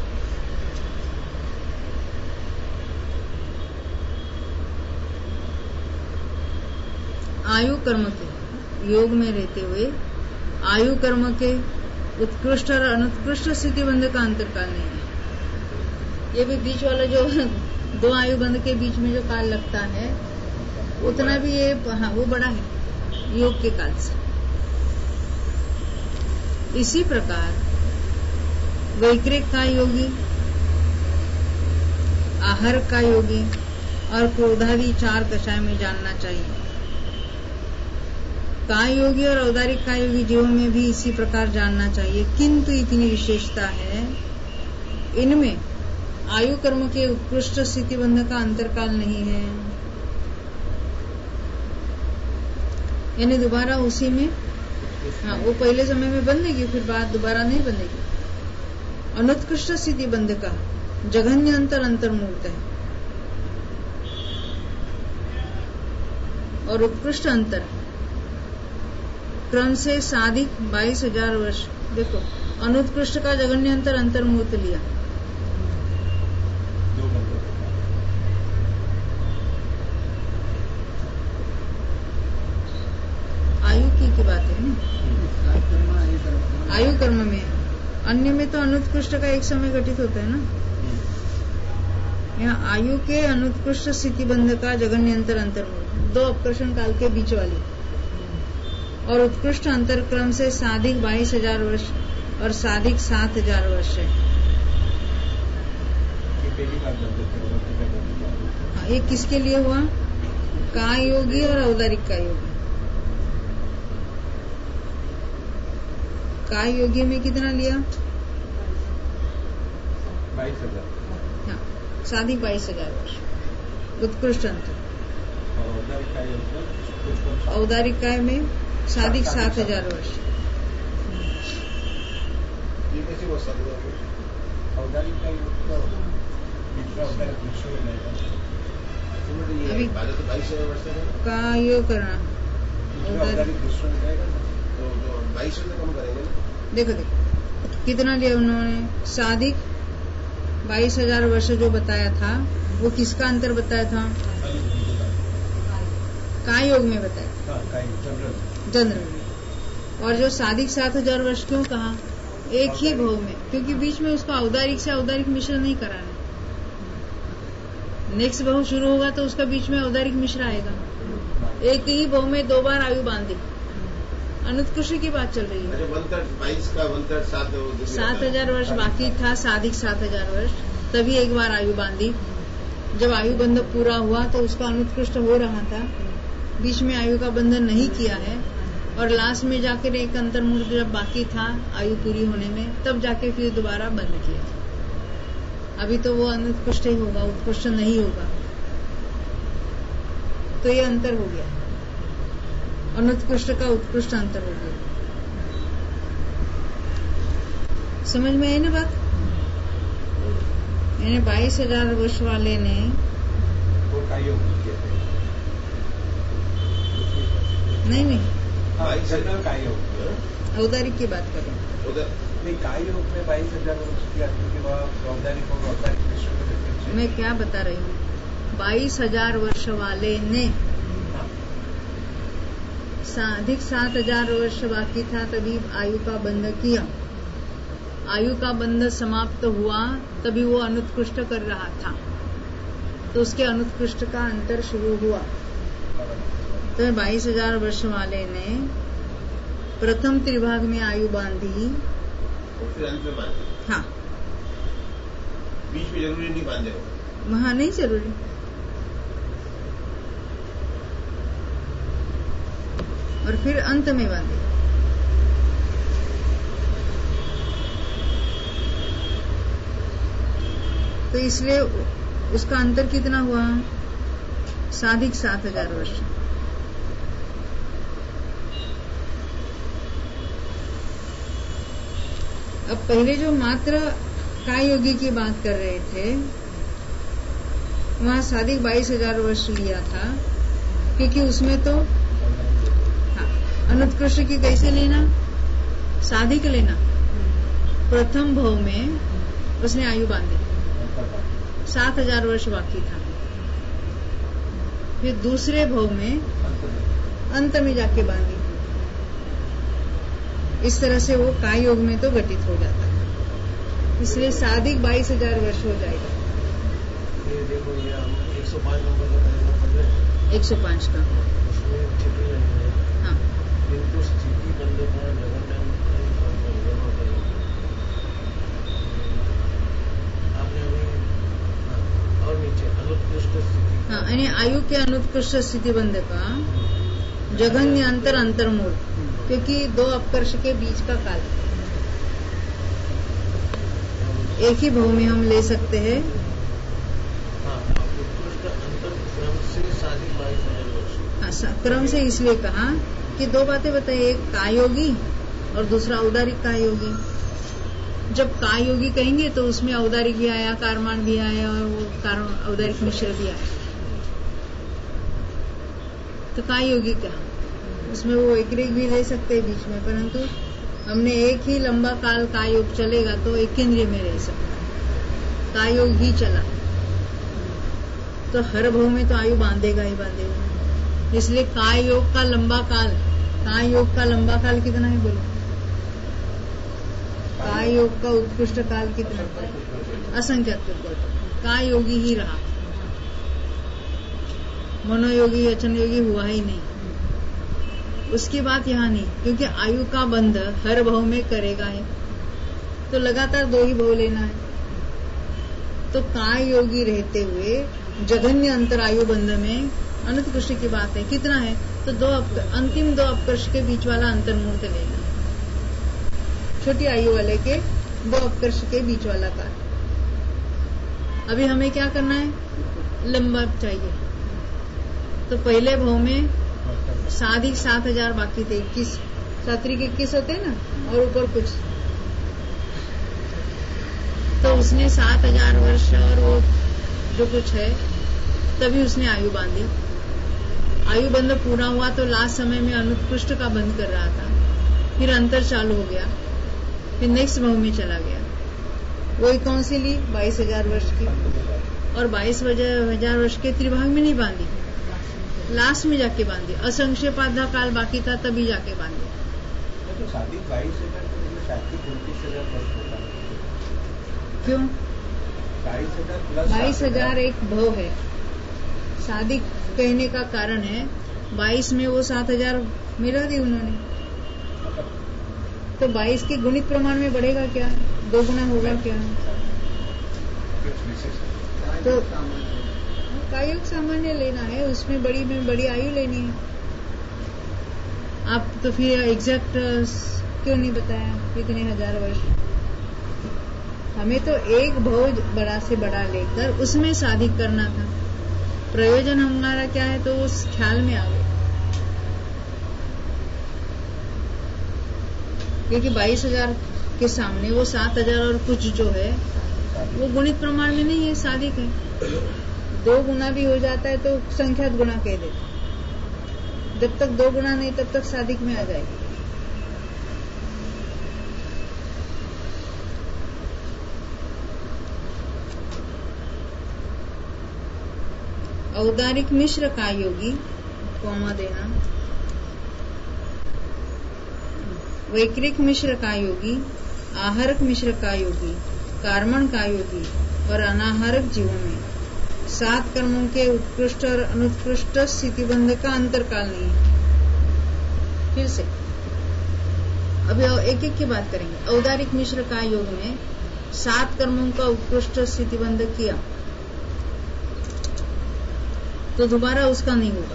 आयु कर्म के योग में रहते हुए आयु कर्म के उत्कृष्ट और अनुत्कृष्ट स्थिति बंध का अंतरकाल नहीं है। ये भी बीच वाला जो दो आयु बंध के बीच में जो काल लगता है उतना भी ये हाँ, वो बड़ा है योग के काल से। इसी प्रकार वैक्रिक का योगी, आहर का योगी और क्रोधादि चार कषाय में जानना चाहिए। काय योगी और औदारिक काय योगी जीवों में भी इसी प्रकार जानना चाहिए, किंतु इतनी विशेषता है इनमें आयु कर्म के उत्कृष्ट स्थिति बंध का अंतरकाल नहीं है। यानी दोबारा उसी में हाँ वो पहले समय में बंधेगी, फिर बाद दोबारा नहीं बंधेगी। अनुत्कृष्ट स्थिति बंध का जघन्य अंतर अंतर्मूर्त है और उत्कृष्ट अंतर क्रम से साधिक बाईस हजार वर्ष। देखो अनुत्कृष्ट का जघन्य अंतर अंतर्मूर्त लिया, आयु की की बात है ना, आयु कर्म में। अन्य में तो अनुत्कृष्ट का एक समय घटित होता है ना, यहाँ आयु के अनुत्कृष्ट स्थिति बंध का जघन्य अंतर अंतर्मूर्त, दो अपकर्षण काल के बीच वाली, और उत्कृष्ट अंतरक्रम से साधिक बाईस हजार वर्ष और साधिक सात हजार वर्ष है। हाँ, ये किसके लिए हुआ? काय योगी और औदारिक काय योगी। काय योगी में कितना लिया? बाईस हजार। हाँ, साधिक बाईस हजार वर्ष उत्कृष्ट अंतर। औदारिक काय में साधिक सात हजार वर्ष। ये कैसे वो सात हजार वर्ष? औदारिक का अभी तो बाईस हजार वर्ष है का योग करना, तो बाईस से कम करेंगे। देखो देखो कितना लिया उन्होंने? साधिक बाईस हजार वर्ष जो बताया था वो किसका अंतर बताया था? काय योग में बताया, जनरल में। और जो साधिक सात हजार वर्ष क्यों कहा? एक ही भव में, क्योंकि बीच में उसको औदारिक से औदारिक मिश्र नहीं कराना। नेक्स्ट भव शुरू होगा तो उसका बीच में औदारिक मिश्र आएगा। एक ही भव में दो बार आयु बांधी, अनुत्कृष्ट की बात चल रही है। बाईस का वन थर्ड सात सात हजार वर्ष बाकी था, साधिक सात हजार वर्ष, तभी एक बार आयु बांधी। जब आयु बंध पूरा हुआ तो उसका अनुत्कृष्ट हो रहा था, बीच में आयु का बंधन नहीं किया है, और लास्ट में जाकर एक अंतर्मुहूर्त जब बाकी था आयु पूरी होने में, तब जाके फिर दोबारा बंद किया। अभी तो वो अनुत्कृष्ट ही होगा, उत्कृष्ट नहीं होगा। तो ये अंतर हो गया, अनुत्कृष्ट का उत्कृष्ट अंतर हो गया। समझ में आई ना बात? यानी बाईस हजार वर्ष वाले ने वो काय योग किया है। नहीं नहीं जनरल काय योग, औदारिक की बात करें। नहीं काय योग में बाईस हजार वर्ष किया, क्योंकि वह औदारिक और औदारिक मिश्र। मैं क्या बता रही हूँ? बाईस हजार वर्ष वाले ने साधिक सात हजार वर्ष बाकी था तभी आयु का बंध किया। आयु का बंध समाप्त हुआ तभी वो अनुत्कृष्ट कर रहा था, तो उसके अनुत्कृष्ट का अंतर शुरू हुआ। तो बाईस हजार वर्ष वाले ने प्रथम त्रिभाग में आयु बांधी, फिर अंत में बांधी। हाँ, बीच में जरूरी नहीं बांधे हो, वहां नहीं जरूरी। और फिर अंत में बांधे। तो इसलिए उसका अंतर कितना हुआ? साधिक सात हजार वर्ष। अब पहले जो मात्र काय योगी की बात कर रहे थे वहां साधिक बाईस हजार वर्ष लिया था, क्योंकि उसमें तो हाँ, अनुत्कृष्ट की कैसे लेना? साधिक लेना, प्रथम भव में उसने आयु बांधी, सात हजार वर्ष बाकी था। फिर दूसरे भव में अंत में जाके बांधी। इस तरह से वो काय योग में तो घटित हो जाता है, इसलिए साधिक बाईस हजार वर्ष हो जाएगा। ये देखो, ये हम एक सौ पांच नंबर का पढ़ रहे हैं, एक सौ पांच का उसमें छिपी नहीं है। हाँ, किंतु स्थिति बंद का जगत आपने अभी, हाँ, और नीचे अनुत्कृष्ट स्थिति, हाँ, यानी आयु के अनुत्कृष्ट स्थिति बंध का जघन्य अंतर अंतर्मूल, क्योंकि दो अपकर्ष के बीच का काल एक ही भाव में हम ले सकते हैं। हाँ, उत्कृष्ट अंतर क्रम से साधिक बाईस हजार वर्ष। हाँ, क्रम से इसलिए कहा कि दो बातें बताई, एक कायोगी और दूसरा औदारिक कायोगी। जब कायोगी कहेंगे तो उसमें औदारिक भी आया, कारमान भी आया और वो कार औदारिक मिश्र भी आया। तो कायोगी क्या, उसमें वो एक एक भी ले सकते हैं बीच में, परंतु हमने एक ही लंबा काल कायोग चलेगा तो एक केंद्रीय में रह सकता, कायोग ही चला तो हर भाव में तो आयु बांधेगा ही बांधेगा। इसलिए कायोग का लंबा काल, कायोग का लंबा काल कितना है बोलो? कायोग का उत्कृष्ट काल कितना? असंख्यात। कायोगी ही रहा, मनोयोगी अचन योगी हुआ ही नहीं। उसकी बात यहाँ नहीं, क्योंकि आयु का बंध हर भाव में करेगा है तो लगातार दो ही भाव लेना है। तो काय योगी रहते हुए जघन्य अंतर आयु बंध में अनुत्कृष्ट की बात है, कितना है? तो दो अंतिम दो अपकर्ष के बीच वाला अंतर्मूर्त लेना है, छोटी आयु वाले के दो अपकर्ष के बीच वाला काल। अभी हमें क्या करना है? लंबा चाहिए। तो पहले भाव में साधिक सात हजार बाकी थे, इक्कीस सात्रिक इक्कीस होते हैं ना, और ऊपर कुछ, तो उसने सात हजार वर्ष और वो जो कुछ है तभी उसने आयु बांधी। आयु बंध पूरा हुआ तो लास्ट समय में अनुत्कृष्ट का बंध कर रहा था, फिर अंतर चालू हो गया, फिर नेक्स्ट भाव में चला गया। वही कौन सी ली? बाईस हजार वर्ष की, और बाईस हजार वर्ष के त्रिभाग में नहीं बांधी, लास्ट में जाके बांधी। असंक्षेपाधा काल बाकी था तभी जाके बांधी। तो साधिक बाईस हजार सात्विक उनतीस हजार वर्ष होता है। क्यों? बाईस हजार प्लस बाईस हजार एक भव है, साधिक कहने का कारण है बाईस में वो सात हजार मिला दी उन्होंने, तो बाईस के गुणित प्रमाण में बढ़ेगा क्या? दो गुना होगा क्या? तो कायोग सामान्य लेना है, उसमें बड़ी में बड़ी आयु लेनी है। आप तो फिर एग्जैक्ट क्यों नहीं बताया कितने हजार वर्ष? हमें तो एक भव बड़ा से बड़ा लेकर उसमें साधिक करना था। प्रयोजन हमारा क्या है तो उस ख्याल में आ गए, क्योंकि बाईस हजार के सामने वो सात हजार और कुछ जो है वो गुणित प्रमाण में नहीं है, साधिक है। दो गुना भी हो जाता है तो संख्यात गुणा कह देते, जब तक दो गुना नहीं तब तक साधिक में आ जाएगी। औदारिक मिश्र कायोगी, कौमा देना, वैक्रिक मिश्र कायोगी, आहारक मिश्र कायोगी, कार्मण कायोगी और अनाहारक जीवों में सात कर्मों के उत्कृष्ट और अनुत्कृष्ट स्थितिबंध का अंतरकाल नहीं है। फिर से अभी एक एक की बात करेंगे। औदारिक मिश्र का योग में सात कर्मों का उत्कृष्ट स्थितिबंध किया तो दोबारा उसका नहीं होगा।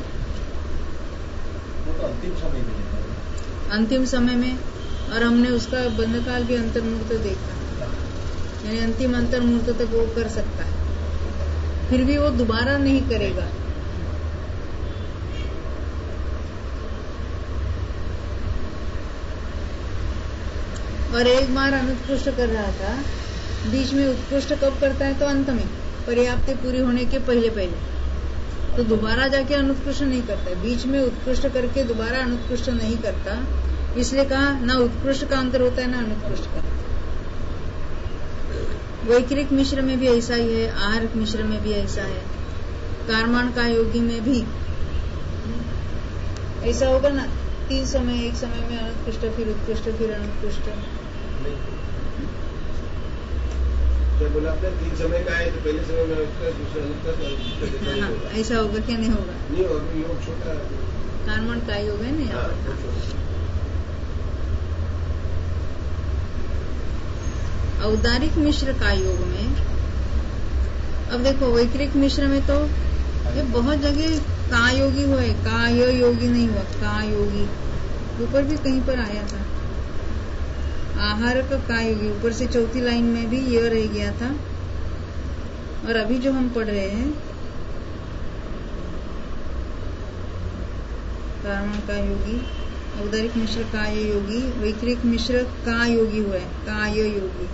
वो तो अंतिम समय में, अंतिम समय में, और हमने उसका बंधकाल भी अंतर्मुहूर्त देखा, यानी अंतिम अंतर्मुहूर्त तक वो कर सकता है, फिर भी वो दोबारा नहीं करेगा। और एक बार अनुत्कृष्ट कर रहा था, बीच में उत्कृष्ट कब करता है? तो अंत में, पर्याप्ति पूरी होने के पहले पहले, तो दोबारा जाके अनुत्कृष्ट नहीं करता है। बीच में उत्कृष्ट करके दोबारा अनुत्कृष्ट नहीं करता, इसलिए कहा ना उत्कृष्ट का अंतर होता है ना अनुत्कृष्ट का। वैक्रिक मिश्र में भी ऐसा ही है, आहारक मिश्र में भी ऐसा है, कारमान का योगी में भी ऐसा होगा ना। तीन समय, एक समय में अनुत्कृष्ट, फिर उत्कृष्ट, फिर अनुत्कृष्ट। तो बोला आपने तीन समय का है तो पहले समय में उत्कृष्ट, दूसरा अनुत्कृष्ट, हाँ, ऐसा होगा क्या? नहीं होगा। नहीं होगा, योग छोटा है, कारमान का योग है नहीं। औदारिक मिश्र का योग में अब देखो, वैक्रिक मिश्र में तो ये बहुत जगह का योगी हुआ है, का यो योगी नहीं हुआ, का योगी ऊपर भी कहीं पर आया था। आहार का का योगी ऊपर से चौथी लाइन में भी ये रह गया था। और अभी जो हम पढ़ रहे हैं कारमान का योगी, औदारिक मिश्र का यो योगी, वैक्रिक मिश्र का योगी हुआ है, का यो योगी।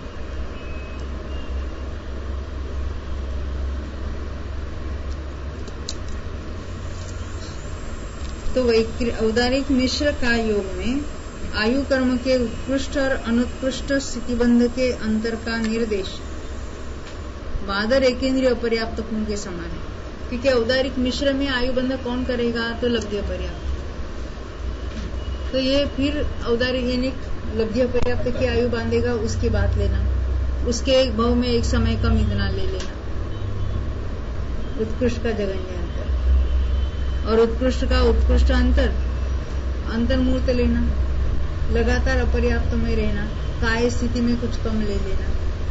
तो औदारिक मिश्र का योग में आयु कर्म के उत्कृष्ट और अनुत्कृष्ट स्थितिबंध के अंतर का निर्देश बादर एकेंद्रीय अपर्याप्त गुण के समान है। क्योंकि औदारिक मिश्र में आयु बंध कौन करेगा? तो लब्धि अपर्याप्त। तो ये फिर औदारिक यानी लब्धि अपर्याप्त की आयु बांधेगा, उसकी बात लेना, उसके एक भाव में एक समय कम इतना ले लेना। उत्कृष्ट का जगन्य अंतर और उत्कृष्ट का उत्कृष्ट अंतर, अंतर मूर्त लेना, लगातार अपर्याप्त में रहना, काय स्थिति में कुछ कम ले लेना।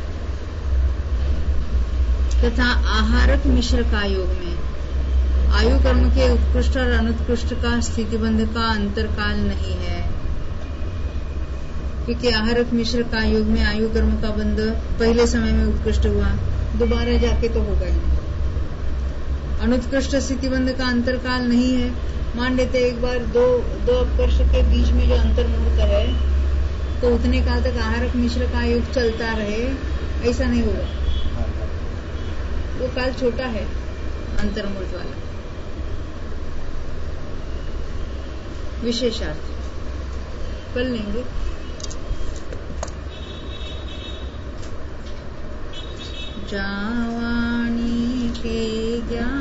तथा आहारक मिश्र का योग में आयु कर्म के उत्कृष्ट और अनुत्कृष्ट का स्थितिबंध का अंतर काल नहीं है। क्योंकि आहारक मिश्र का योग में आयु कर्म का बंध पहले समय में उत्कृष्ट हुआ, दोबारा जाके तो होगा ही नहीं। अनुत्कृष्ट स्थितिबंध का अंतर काल नहीं है। मान लेते एक बार दो दो अपकर्ष के बीच में जो अंतर मुहूर्त है तो उतने काल तक आहारक मिश्र का योग चलता रहे, ऐसा नहीं होगा। वो काल छोटा है अंतर मुहूर्त वाला। विशेषार्थ कल लेंगे। जावानी के ज्ञान